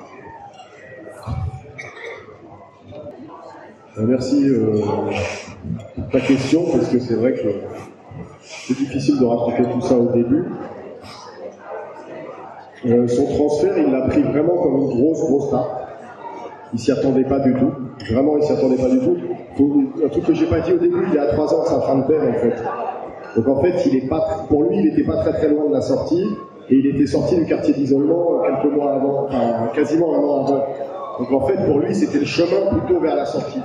merci pour ta question, parce que c'est vrai que c'est difficile de raconter tout ça au début. Son transfert, il l'a pris vraiment comme une grosse tarte. Il s'y attendait pas du tout. Vraiment, il s'y attendait pas du tout. Un truc que j'ai pas dit au début, il y a 3 ans, sa fin de peine, en fait. Donc en fait, pour lui, il n'était pas très loin de la sortie, et il était sorti du quartier d'isolement quelques mois avant, enfin quasiment 1 an avant. Donc en fait, pour lui, c'était le chemin plutôt vers la sortie.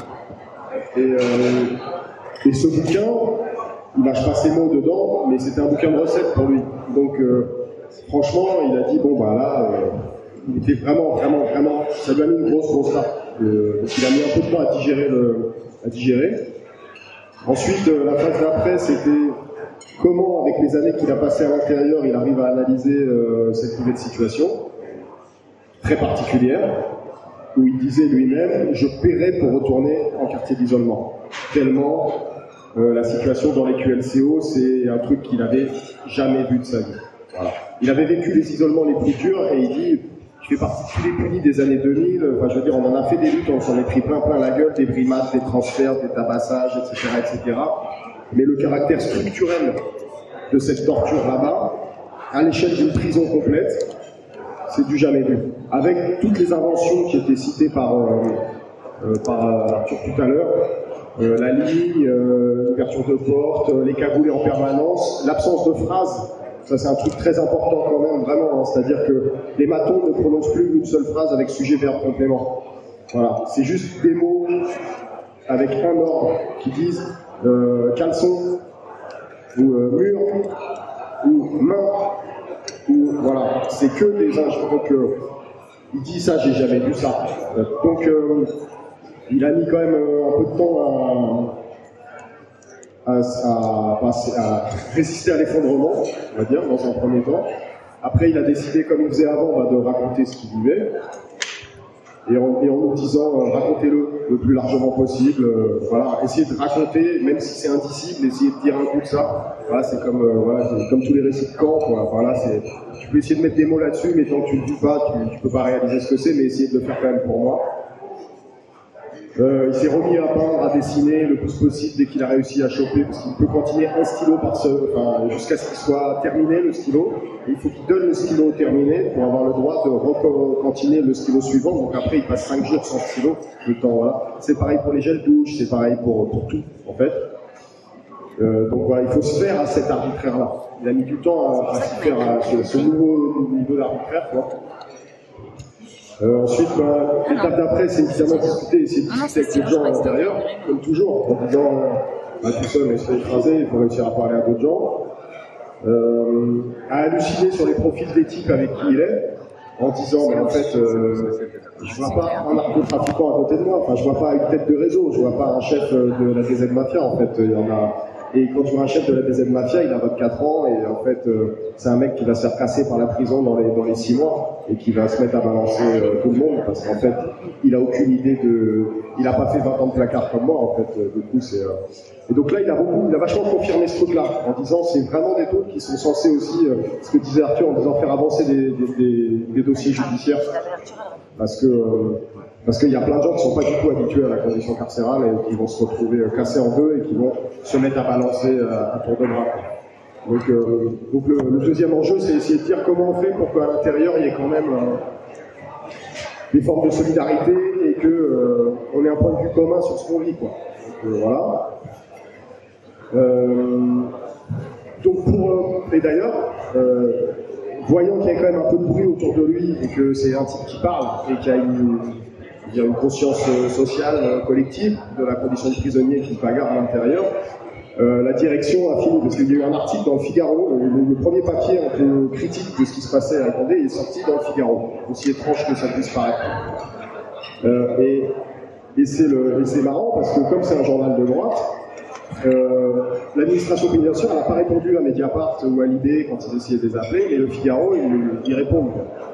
Et ce bouquin, il lâche pas ses mots dedans, mais c'était un bouquin de recettes pour lui. Donc franchement, il a dit bon bah là, il était vraiment, ça lui a mis une grosse tarte. Donc il a mis un peu de temps à digérer. Ensuite, la phase d'après, c'était comment, avec les années qu'il a passées à l'intérieur, il arrive à analyser cette nouvelle situation très particulière, où il disait lui-même « Je paierais pour retourner en quartier d'isolement ». Tellement la situation dans les QLCO, c'est un truc qu'il n'avait jamais vu de sa vie. Voilà. Il avait vécu les isolements les plus durs et il dit « Je fais partie de tous les punis des années 2000, enfin, je veux dire, on en a fait des luttes, on s'en est pris plein la gueule, des brimades, des transferts, des tabassages, etc. Mais le caractère structurel de cette torture là-bas, à l'échelle d'une prison complète, c'est du jamais vu. Avec toutes les inventions qui étaient citées par Arthur tout à l'heure, la ligne, l'ouverture de porte, les cagoulés en permanence, l'absence de phrases, ça c'est un truc très important quand même, vraiment, hein, c'est-à-dire que les matons ne prononcent plus une seule phrase avec sujet, verbe, complément. Voilà, c'est juste des mots avec un ordre qui dise caleçon ou mur ou main ou voilà, c'est que des injures. Donc il dit ça, j'ai jamais vu ça. Donc il a mis quand même un peu de temps à résister à l'effondrement, on va dire, dans un premier temps. Après, il a décidé, comme il faisait avant, de raconter ce qu'il vivait. Et en nous disant, racontez-le le plus largement possible. Voilà, essayez de raconter, même si c'est indicible, essayez de dire un coup de ça. Voilà, c'est comme, comme tous les récits de camp. Voilà, tu peux essayer de mettre des mots là-dessus, mais tant que tu ne le dis pas, tu peux pas réaliser ce que c'est, mais essayez de le faire quand même pour moi. Il s'est remis à peindre, à dessiner le plus possible dès qu'il a réussi à choper, parce qu'il peut continuer un stylo jusqu'à ce qu'il soit terminé, le stylo. Et il faut qu'il donne le stylo terminé pour avoir le droit de continuer le stylo suivant. Donc après, il passe 5 jours sans stylo, le temps, voilà. C'est pareil pour les gels douche, c'est pareil pour tout, en fait. Donc voilà, il faut se faire à cet arbitraire-là. Il a mis du temps à se faire à ce nouveau niveau d'arbitraire, quoi. Ensuite, l'étape d'après, c'est évidemment discuter, essayer de discuter avec les gens à l'intérieur, comme toujours, en disant tout seul, on se fait écraser, il faut réussir à parler à d'autres gens. À halluciner sur les profils des types avec qui il est, en disant, en fait, je vois pas un narcotrafiquant à côté de moi, enfin, je vois pas une tête de réseau, je vois pas un chef de la DZ Mafia, en fait, il y en a. Et quand tu vois un chef de la DZ Mafia, il a 24 ans et en fait, c'est un mec qui va se faire casser par la prison dans les 6 mois et qui va se mettre à balancer tout le monde parce qu'en fait, il a aucune idée il a pas fait 20 ans de placard comme moi en fait. Du coup, c'est. Et donc là, il a vachement confirmé ce truc-là en disant c'est vraiment des trucs qui sont censés aussi, ce que disait Arthur, en disant faire avancer des dossiers judiciaires parce qu'il y a plein de gens qui ne sont pas du tout habitués à la condition carcérale et qui vont se retrouver cassés en deux et qui vont se mettre à balancer à tour de bras. Donc le deuxième enjeu, c'est essayer de dire comment on fait pour qu'à l'intérieur, il y ait quand même des formes de solidarité et qu'on ait un point de vue commun sur ce qu'on vit, quoi. Donc voilà. Et d'ailleurs, voyant qu'il y a quand même un peu de bruit autour de lui et que c'est un type qui parle et qu'il y a une conscience sociale collective de la condition de prisonnier qui se bagarre à l'intérieur, la direction a fini, parce qu'il y a eu un article dans le Figaro, le premier papier un peu critique de ce qui se passait à Condé est sorti dans le Figaro, aussi étrange que ça puisse paraître. Et c'est marrant parce que comme c'est un journal de droite, l'administration pénitentiaire n'a pas répondu à Mediapart ou à l'IB quand ils essayaient de les appeler, mais le Figaro, ils répondent.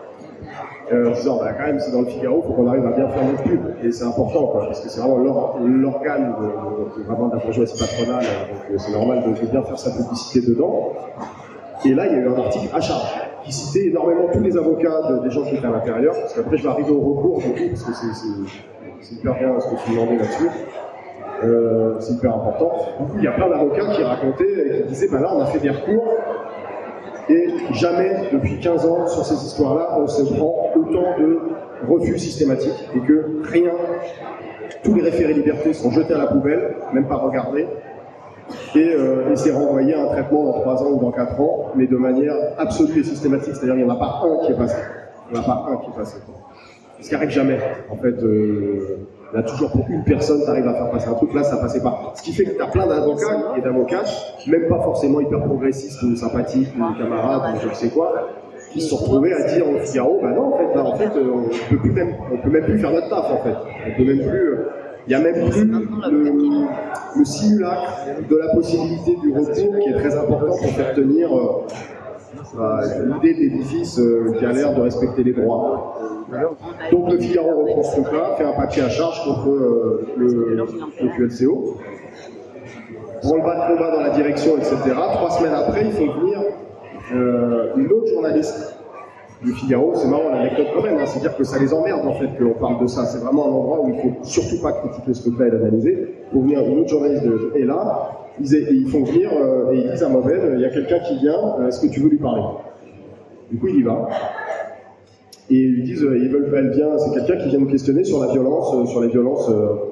En disant, quand même, c'est dans le Figaro, il faut qu'on arrive à bien faire notre pub. Et c'est important, quoi, parce que c'est vraiment l'organe vraiment de la bourgeoisie patronale, donc c'est normal de bien faire sa publicité dedans. Et là, il y a eu un article à charge qui citait énormément tous les avocats des gens qui étaient à l'intérieur, parce qu'après, je vais arriver au recours, parce que c'est hyper bien ce que tu demandais là-dessus. C'est hyper important. Du coup, il y a plein d'avocats qui racontaient et qui disaient, là, on a fait des recours, et jamais, depuis 15 ans, sur ces histoires-là, on se prend autant de refus systématiques, et que rien, tous les référés liberté sont jetés à la poubelle, même pas regardés, et c'est renvoyé à un traitement dans 3 ans ou dans 4 ans, mais de manière absolue et systématique, c'est-à-dire qu'il n'y en a pas un qui est passé. Il n'y en a pas un qui est passé. Ce qui arrive jamais, en fait. Là, toujours pour une personne, tu arrives à faire passer un truc, là, ça passait pas. Ce qui fait que tu as plein d'avocats et d'avocates, même pas forcément hyper progressistes ou sympathiques ou camarades ou je ne sais quoi, qui se sont retrouvés à dire au Figaro, non, en fait, on peut même plus faire notre taf, en fait. On peut même plus. Il n'y a même plus le simulacre de la possibilité du recours qui est très important pour faire tenir l'idée d'édifice qui a l'air de respecter les droits. Donc le Figaro reprend ce truc-là, fait un papier à charge contre le QLCO, branle-bas de combat dans la direction, etc. 3 semaines après, il faut venir une autre journaliste du Figaro. C'est marrant l'anecdote quand même, c'est-à-dire que ça les emmerde en fait qu'on parle de ça. C'est vraiment un endroit où il ne faut surtout pas critiquer ce truc-là et l'analyser. Pour venir une autre journaliste et là, ils font venir et ils disent à Mauvaine, il y a quelqu'un qui vient, est-ce que tu veux lui parler? Du coup, il y va. Et ils lui disent, elle vient, c'est quelqu'un qui vient nous questionner sur la violence, sur les violences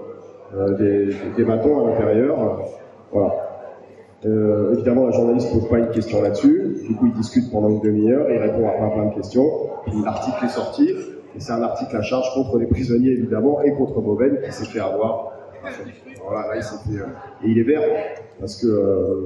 des bâtons à l'intérieur. Voilà. Évidemment, la journaliste ne pose pas une question là-dessus. Du coup, ils discutent pendant une demi-heure, il répond à plein de questions. Puis l'article est sorti, et c'est un article à charge contre les prisonniers, évidemment, et contre Mauvaine, qui s'est fait avoir Voilà, là, il s'est fait, et il est vert parce que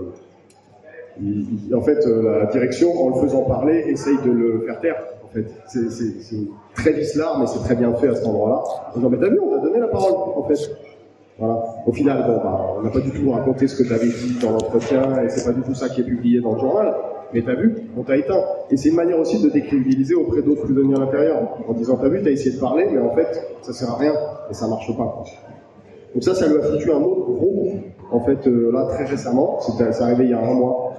en fait, la direction, en le faisant parler, essaye de le faire taire. En fait, c'est très vicelard, mais c'est très bien fait à cet endroit-là. En disant, mais t'as vu, on t'a donné la parole, en fait. Voilà. Au final, bon, on n'a pas du tout raconté ce que tu avais dit dans l'entretien, et c'est pas du tout ça qui est publié dans le journal. Mais t'as vu, on t'a éteint. Et c'est une manière aussi de décrédibiliser auprès d'autres prisonniers à l'intérieur, en disant, t'as vu, t'as essayé de parler, mais en fait, ça sert à rien, et ça marche pas, quoi. Donc ça lui a foutu un autre gros coup, en fait, là, très récemment, c'est arrivé il y a 1 mois.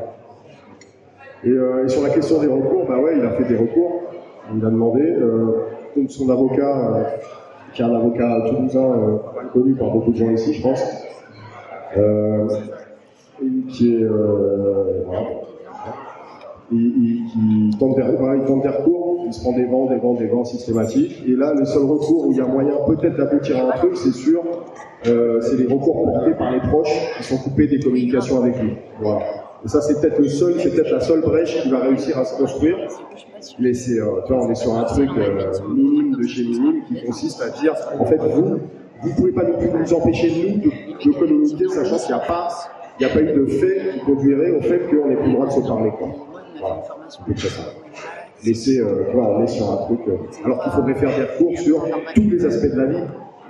Et sur la question des recours, bah ouais, il a fait des recours, il a demandé, comme son avocat, qui est un avocat toulousain, pas mal connu par beaucoup de gens ici, je pense, qui est, voilà, il tente des recours, il se prend des vents systématiques, et là, le seul recours où il y a moyen peut-être d'aboutir à un truc, c'est sûr, c'est les recours portés par les proches qui sont coupés des communications avec lui. Voilà. Et ça, c'est peut-être la seule brèche qui va réussir à se construire. Mais c'est, tu vois, on est sur un truc minime de chez minime qui consiste à dire, en fait, vous pouvez pas non plus nous empêcher de communiquer, sachant qu'il n'y a pas eu de fait qui conduirait au fait qu'on n'ait plus le droit de se parler, quoi. Voilà, c'est ça. Laisser, tu vois, on est sur un truc, alors qu'il faudrait faire des recours sur tous les aspects de la vie.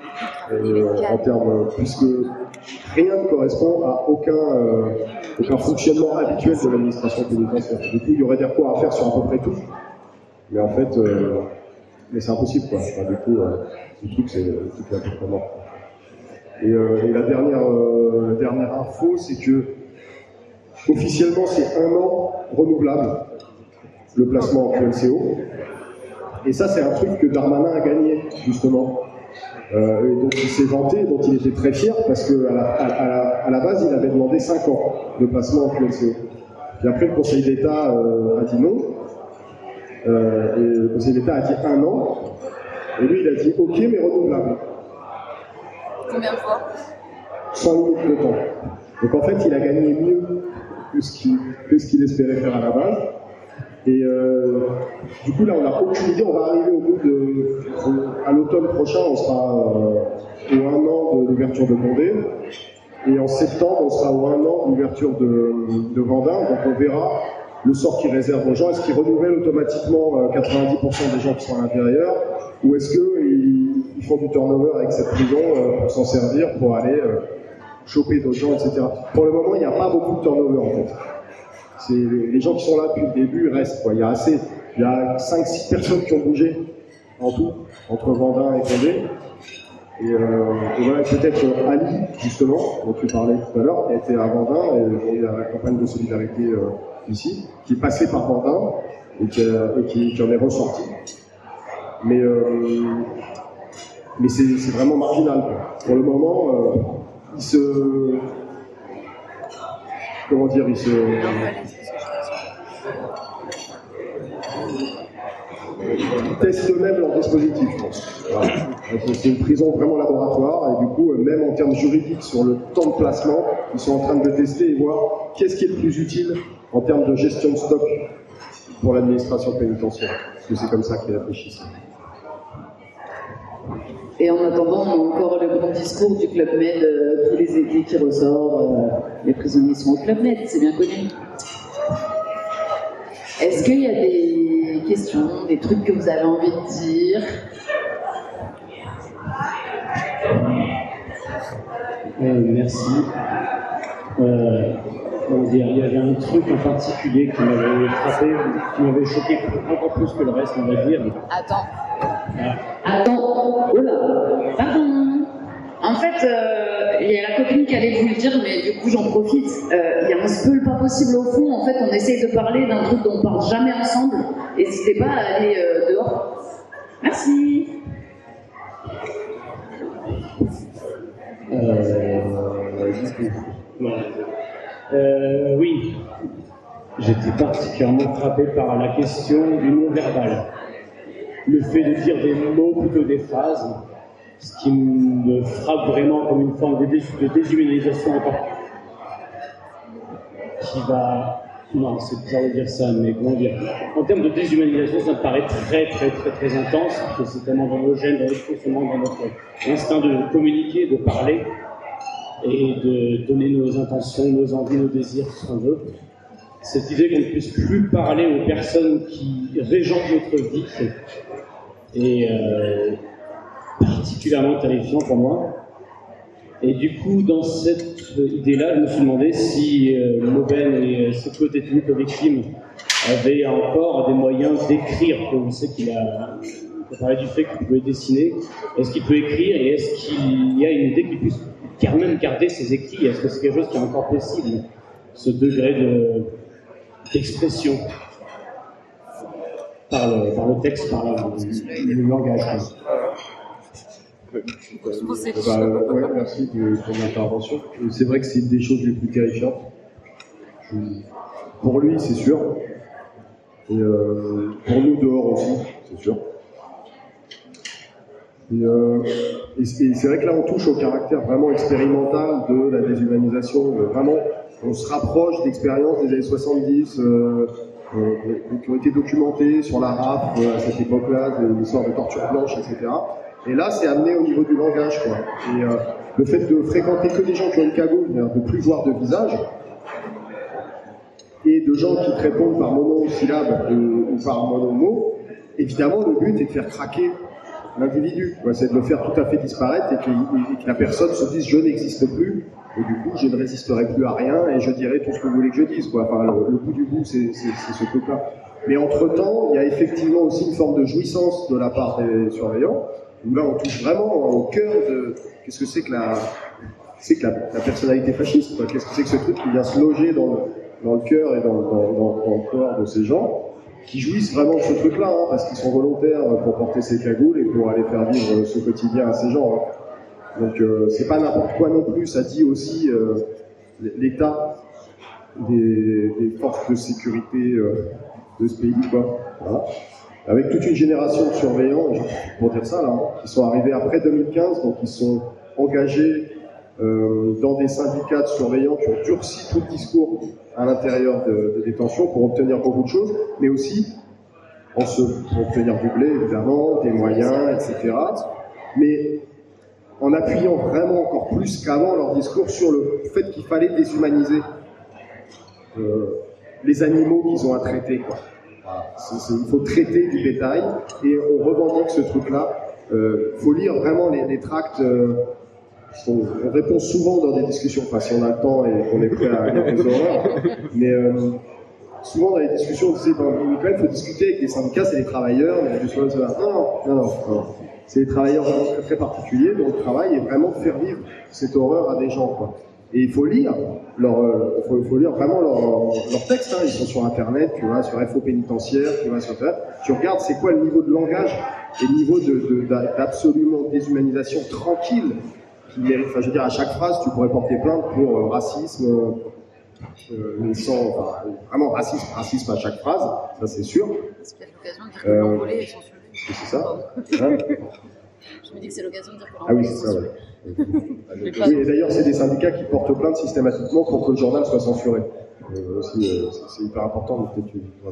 En termes, puisque rien ne correspond à aucun fonctionnement habituel de l'administration pénitentiaire. Du coup, il y aurait des recours à faire sur à peu près tout, mais en fait, mais c'est impossible, quoi. Enfin, du coup, le truc, c'est à peu près mort. Et la dernière info, c'est que officiellement, c'est 1 an renouvelable le placement en QMCO, et ça, c'est un truc que Darmanin a gagné justement. Et donc il s'est vanté, dont il était très fier, parce qu'à la base, il avait demandé 5 ans de placement en QMCO. Puis après, le Conseil d'État a dit non, et le Conseil d'État a dit 1 an, et lui, il a dit OK, mais renouvelable. Combien de fois? Sans limite de temps. Donc en fait, il a gagné mieux que ce qu'il espérait faire à la base. Et du coup, là, on n'a aucune idée. On va arriver au bout à l'automne prochain, on sera au 1 an de l'ouverture de Condé. Et en septembre, on sera au 1 an de l'ouverture de Vendin. Donc on verra le sort qu'il réserve aux gens. Est-ce qu'il renouvelle automatiquement 90% des gens qui sont à l'intérieur? Ou est-ce qu'ils font du turnover avec cette prison pour s'en servir, pour aller choper d'autres gens, etc. Pour le moment, il n'y a pas beaucoup de turnover, en fait. Les gens qui sont là depuis le début restent, quoi. Il y a 5-6 personnes qui ont bougé en tout, entre Vendin et Condé. Et voilà, peut-être Ali, justement, dont tu parlais tout à l'heure, qui a été à Vendin, et à la campagne de solidarité ici, qui est passé par Vendin, et qui en est ressorti. Mais c'est vraiment marginal, quoi. Pour le moment, ils testent eux-mêmes leur dispositif, je pense. Voilà. C'est une prison vraiment laboratoire, et du coup, même en termes juridiques, sur le temps de placement, ils sont en train de le tester et voir qu'est-ce qui est le plus utile en termes de gestion de stock pour l'administration pénitentiaire. Parce que c'est comme ça qu'ils réfléchissent. Et en attendant, on a encore le grand discours du Club Med tous les étés qui ressort. Les prisonniers sont au Club Med, c'est bien connu. Est-ce qu'il y a des questions, des trucs que vous avez envie de dire? Merci. Il y avait un truc en particulier qui m'avait frappé, qui m'avait choqué encore plus que le reste, on va dire. Attends. Oh là, pardon. En fait, il y a la copine qui allait vous le dire, mais du coup j'en profite. Il y a un spoil pas possible au fond. En fait, on essaye de parler d'un truc dont on parle jamais ensemble. N'hésitez pas à aller dehors. Merci. Oui, j'étais particulièrement frappé par la question du non-verbal. Le fait de dire des mots plutôt des phrases, ce qui me frappe vraiment comme une forme de déshumanisation encore qui va Non, c'est bizarre de dire ça, mais comment dire? En termes de déshumanisation, ça me paraît très intense, parce que c'est tellement dans nos gènes, dans notre fonctionnement, dans notre instinct de communiquer, de parler, et de donner nos intentions, nos envies, nos désirs, tout ce qu'on veut. Cette idée qu'on ne puisse plus parler aux personnes qui régent notre vie est particulièrement terrifiant pour moi. Et du coup, dans cette idée-là, je me suis demandé si Mauben et ses co-détenus, co-victimes, avaient encore des moyens d'écrire. On sait qu'il a parlé du fait qu'il pouvait dessiner. Est-ce qu'il peut écrire et est-ce qu'il y a une idée qu'il puisse même garder ses écrits? Est-ce que c'est quelque chose qui est encore possible, ce degré d'expression par le texte, par le langage? Ouais, merci de ton intervention. C'est vrai que c'est une des choses les plus terrifiantes. Pour lui, c'est sûr. Et pour nous dehors aussi, c'est sûr. Et c'est vrai que là, on touche au caractère vraiment expérimental de la déshumanisation. Vraiment, on se rapproche d'expériences des années 70 qui ont été documentées sur la RAF à cette époque-là, des histoires de torture blanche, etc. Et là, c'est amené au niveau du langage, quoi. Et le fait de fréquenter que des gens qui ont une cagoule, mais on ne peut plus voir de visage, et de gens qui te répondent par monosyllabe ou par monomot, évidemment, le but est de faire craquer l'individu. C'est de le faire tout à fait disparaître et que la personne se dise « je n'existe plus ». Et du coup, je ne résisterai plus à rien et je dirai tout ce que vous voulez que je dise, quoi. Enfin, le bout du bout, c'est ce truc-là. Mais entre-temps, il y a effectivement aussi une forme de jouissance de la part des surveillants, où là, on touche vraiment au cœur de qu'est-ce que c'est que la personnalité fasciste, quoi. Qu'est-ce que c'est que ce truc qui vient se loger dans le cœur et dans le corps de ces gens, qui jouissent vraiment de ce truc-là, hein, parce qu'ils sont volontaires pour porter ces cagoules et pour aller faire vivre ce quotidien à ces gens. Hein. Donc c'est pas n'importe quoi non plus, ça dit aussi l'état des forces de sécurité de ce pays, quoi. Voilà. Avec toute une génération de surveillants, pour dire ça, là, hein, qui sont arrivés après 2015, donc ils sont engagés dans des syndicats de surveillants qui ont durci tout le discours à l'intérieur de détention pour obtenir beaucoup de choses, mais aussi pour obtenir du blé, évidemment, des moyens, etc. Mais en appuyant vraiment encore plus qu'avant leur discours sur le fait qu'il fallait déshumaniser les animaux qu'ils ont à traiter, quoi. Il faut traiter du bétail et on revendique ce truc-là. Faut lire vraiment les tracts. On répond souvent dans des discussions, enfin si on a le temps et qu'on est prêt à lire des horreurs, mais souvent dans les discussions on disait quand même il faut discuter avec les syndicats, c'est les travailleurs, mais non. C'est les travailleurs vraiment très, très particuliers dont le travail est vraiment de faire vivre cette horreur à des gens, quoi. Et il faut lire faut lire vraiment leurs textes, hein. Ils sont sur internet, tu vois, sur FO pénitentiaire, tu vois, tu regardes c'est quoi le niveau de langage et le niveau d'absolument déshumanisation tranquille qui mérite. Enfin, je veux dire, à chaque phrase tu pourrais porter plainte pour racisme, mais sans vraiment racisme à chaque phrase, ça c'est sûr. C'est peut-être l'occasion de dire que l'envolée est censurée. C'est ça, hein. Je me dis que c'est l'occasion de dire que ah oui, c'est ça, ouais. Oui, et d'ailleurs, c'est des syndicats qui portent plainte systématiquement pour que le journal soit censuré. Aussi, c'est hyper important, mais peut-être tu dois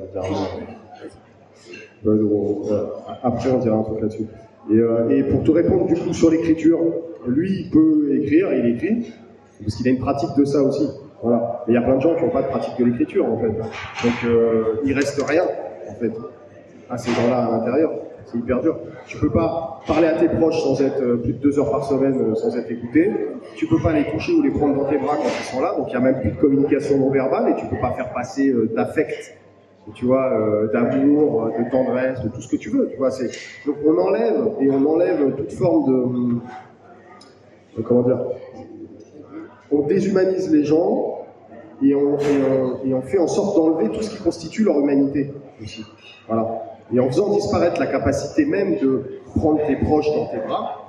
le dire. Après, on dira un truc là-dessus. Et pour te répondre du coup sur l'écriture, lui, il peut écrire, et il écrit, parce qu'il a une pratique de ça aussi. Voilà. Et il y a plein de gens qui n'ont pas de pratique de l'écriture, en fait. Donc, il reste rien, en fait, à ces gens-là à l'intérieur. C'est hyper dur. Tu peux pas parler à tes proches sans être plus de 2 heures par semaine sans être écouté. Tu peux pas les toucher ou les prendre dans tes bras quand ils sont là. Donc il y a même plus de communication non verbale et tu peux pas faire passer d'affect, tu vois, d'amour, de tendresse, de tout ce que tu veux. Tu vois, donc on enlève toute forme de comment dire. On déshumanise les gens et on fait en sorte d'enlever tout ce qui constitue leur humanité aussi. Voilà. Et en faisant disparaître la capacité même de prendre tes proches dans tes bras,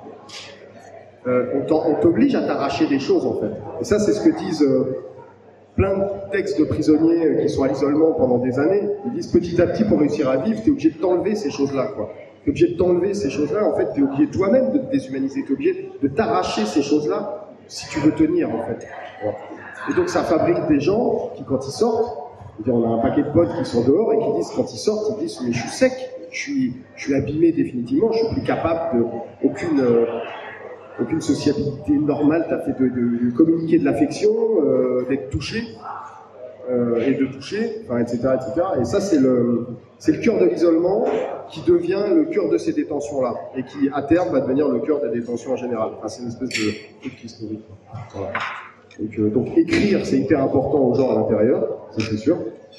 on t'oblige à t'arracher des choses, en fait. Et ça, c'est ce que disent plein de textes de prisonniers qui sont à l'isolement pendant des années. Ils disent petit à petit, pour réussir à vivre, t'es obligé de t'enlever ces choses-là, quoi. T'es obligé de t'enlever ces choses-là, en fait, t'es obligé toi-même de te déshumaniser, t'es obligé de t'arracher ces choses-là si tu veux tenir, en fait. Voilà. Et donc, ça fabrique des gens qui, quand ils sortent, On a un paquet de potes qui sont dehors et qui disent, quand ils sortent, ils disent mais je suis sec, je suis abîmé définitivement, je suis plus capable de aucune sociabilité normale, t'as fait de communiquer de l'affection, d'être touché et de toucher, enfin etc. Et ça c'est le cœur de l'isolement qui devient le cœur de ces détentions là et qui à terme va devenir le cœur des détentions en général. Enfin, c'est une espèce de truc qui se nourrit. Voilà. Donc écrire, c'est hyper important aux gens à l'intérieur, ça c'est sûr.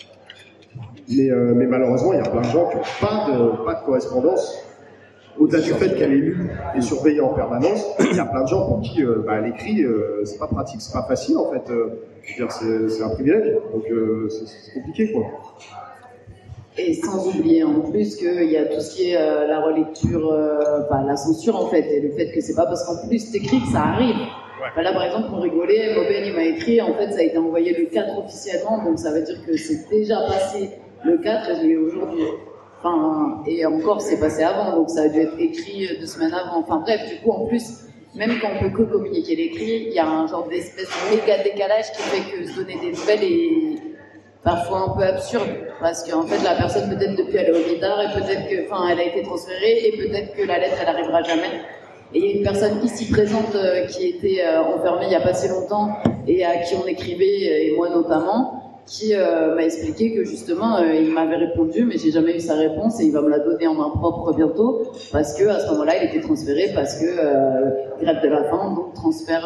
Mais malheureusement, il y a plein de gens qui n'ont pas de correspondance. Au-delà du fait qu'elle est lue et surveillée en permanence, il y a plein de gens pour qui l'écrit, c'est pas pratique, c'est pas facile en fait. Je veux dire, c'est un privilège, donc c'est compliqué quoi. Et sans oublier en plus qu'il y a tout ce qui est la relecture, la censure en fait, et le fait que c'est pas parce qu'en plus t'écris que ça arrive. Ouais. Là par exemple, pour rigoler, Moben il m'a écrit, en fait ça a été envoyé le 4 officiellement, donc ça veut dire que c'est déjà passé le 4 et je l'ai aujourd'hui. Enfin, et encore c'est passé avant, donc ça a dû être écrit 2 semaines avant. Enfin bref, du coup en plus, même quand on peut que communiquer l'écrit, il y a un genre d'espèce de méga décalage qui fait que se donner des nouvelles est parfois un peu absurde, parce qu'en fait la personne peut-être depuis elle est au mitard et peut-être que, elle a été transférée et peut-être que la lettre elle arrivera jamais. Et il y a une personne ici présente qui était enfermée il n'y a pas si longtemps et à qui on écrivait, et moi notamment, qui m'a expliqué que justement il m'avait répondu mais j'ai jamais eu sa réponse et il va me la donner en main propre bientôt parce que à ce moment-là il était transféré parce que grève de la faim, donc transfert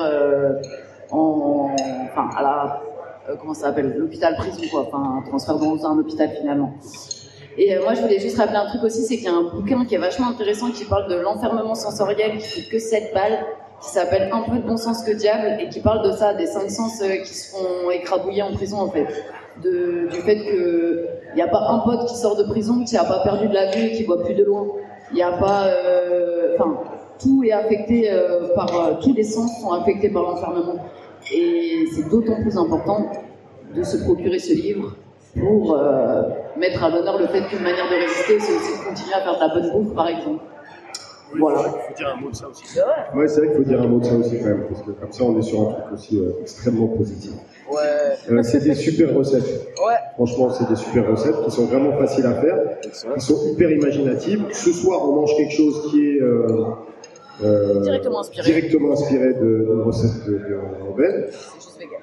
à la comment ça s'appelle, l'hôpital prison quoi, un transfert dans un hôpital finalement. Et moi je voulais juste rappeler un truc aussi, c'est qu'il y a un bouquin qui est vachement intéressant qui parle de l'enfermement sensoriel qui coûte que 7 balles, qui s'appelle Un peu de bon sens que diable et qui parle de ça, des 5 sens qui se font écrabouiller en prison en fait, du fait que il n'y a pas un pote qui sort de prison qui n'a pas perdu de la vue et qui voit plus de loin. Il n'y a pas, tout est affecté tous les sens sont affectés par l'enfermement. Et c'est d'autant plus important de se procurer ce livre pour mettre à l'honneur le fait qu'une manière de résister, c'est aussi de continuer à faire de la bonne bouffe, par exemple. Oui, voilà. Il faut dire un mot de ça aussi. Ouais, c'est vrai qu'il faut dire un mot de ça aussi quand même, parce que comme ça on est sur un truc aussi extrêmement positif. Ouais. C'est des super recettes. Ouais. Franchement, c'est des super recettes qui sont vraiment faciles à faire, qui sont hyper imaginatives. Ce soir, on mange quelque chose qui est directement inspiré d'une recette de Moben. C'est juste vegan.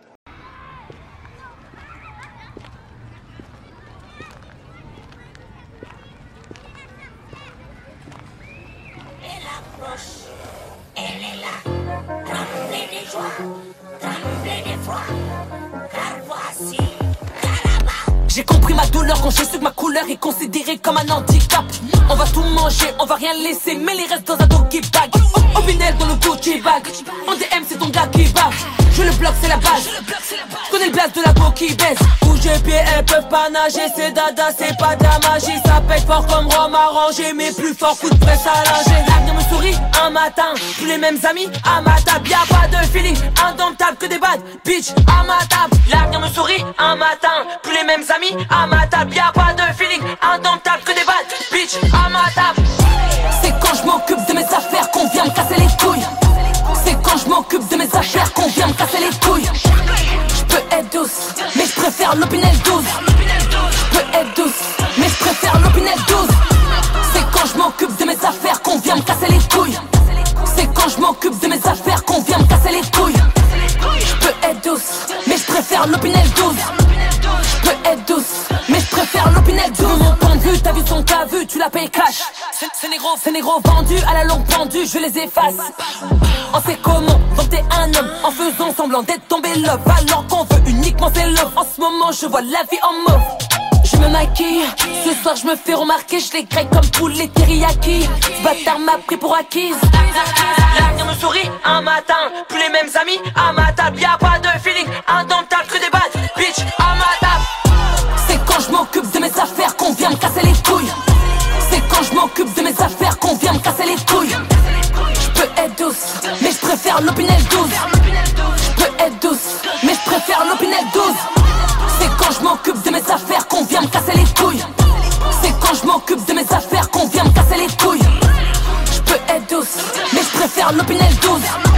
Elle approche, elle est là, tremblée de joie, tremblée d'effroi, car voici Caraba. J'ai compris ma douleur quand je sais que ma couleur est considérée comme un handicap. On va tout manger, on va rien laisser, mais les restes dans un doggy bag. Au Binel dans le Gucci bag, en DM c'est ton gars qui va. Je le bloque, c'est la base. Je connais le blast de la go qui baisse. Bouger pieds, elles peuvent pas nager. C'est dada, c'est pas de la magie. Ça pète fort comme Rome arrangé, mais plus fort coup de presse à langer. L'avenir me sourit un matin, tous les mêmes amis à ma table. Y'a pas de feeling, indomptable que des bad bitch à ma table. L'avenir me sourit un matin, tous les mêmes amis à ma table. Y'a pas de feeling, indomptable que des bad bitch à ma table. C'est quand je m'occupe de mes affaires qu'on vient me casser les couilles. C'est quand je m'occupe de mes affaires qu'on vient me casser les couilles. Je peux être douce, mais je préfère l'Opinel 12. Je peux être douce, mais je préfère l'Opinel 12. C'est quand je m'occupe de mes affaires qu'on vient me casser les couilles. C'est quand je m'occupe de mes affaires qu'on vient me casser les couilles. Je peux être douce, mais je préfère l'Opinel 12. Je peux être douce, mais je préfère l'Opinel 12. Mon point de vue, t'as vu son cas vu, tu la payes cash. C'est négro vendu à la longue pendue, je les efface. On sait comment vanter un homme en faisant semblant d'être tombé love, alors qu'on veut uniquement ses love. En ce moment je vois la vie en mauve. Je me maquille, ce soir je me fais remarquer, je les graille comme pour les teriyaki. Ce bâtard m'a pris pour acquise. L'avenir me sourit un matin, plus les mêmes amis à ma table. Y'a pas de feeling, indomptable que des bad bitch à ma table. C'est quand je m'occupe de mes affaires qu'on vient me casser les couilles. C'est quand je m'occupe de mes affaires qu'on vient me casser les couilles. Je peux être douce, mais je préfère l'Opinel 12. Je peux être douce, mais je préfère l'Opinel 12. C'est quand je m'occupe de mes affaires qu'on vient me casser les couilles. C'est quand je m'occupe de mes affaires qu'on vient me casser les couilles. Je peux être douce, mais je préfère l'Opinel 12.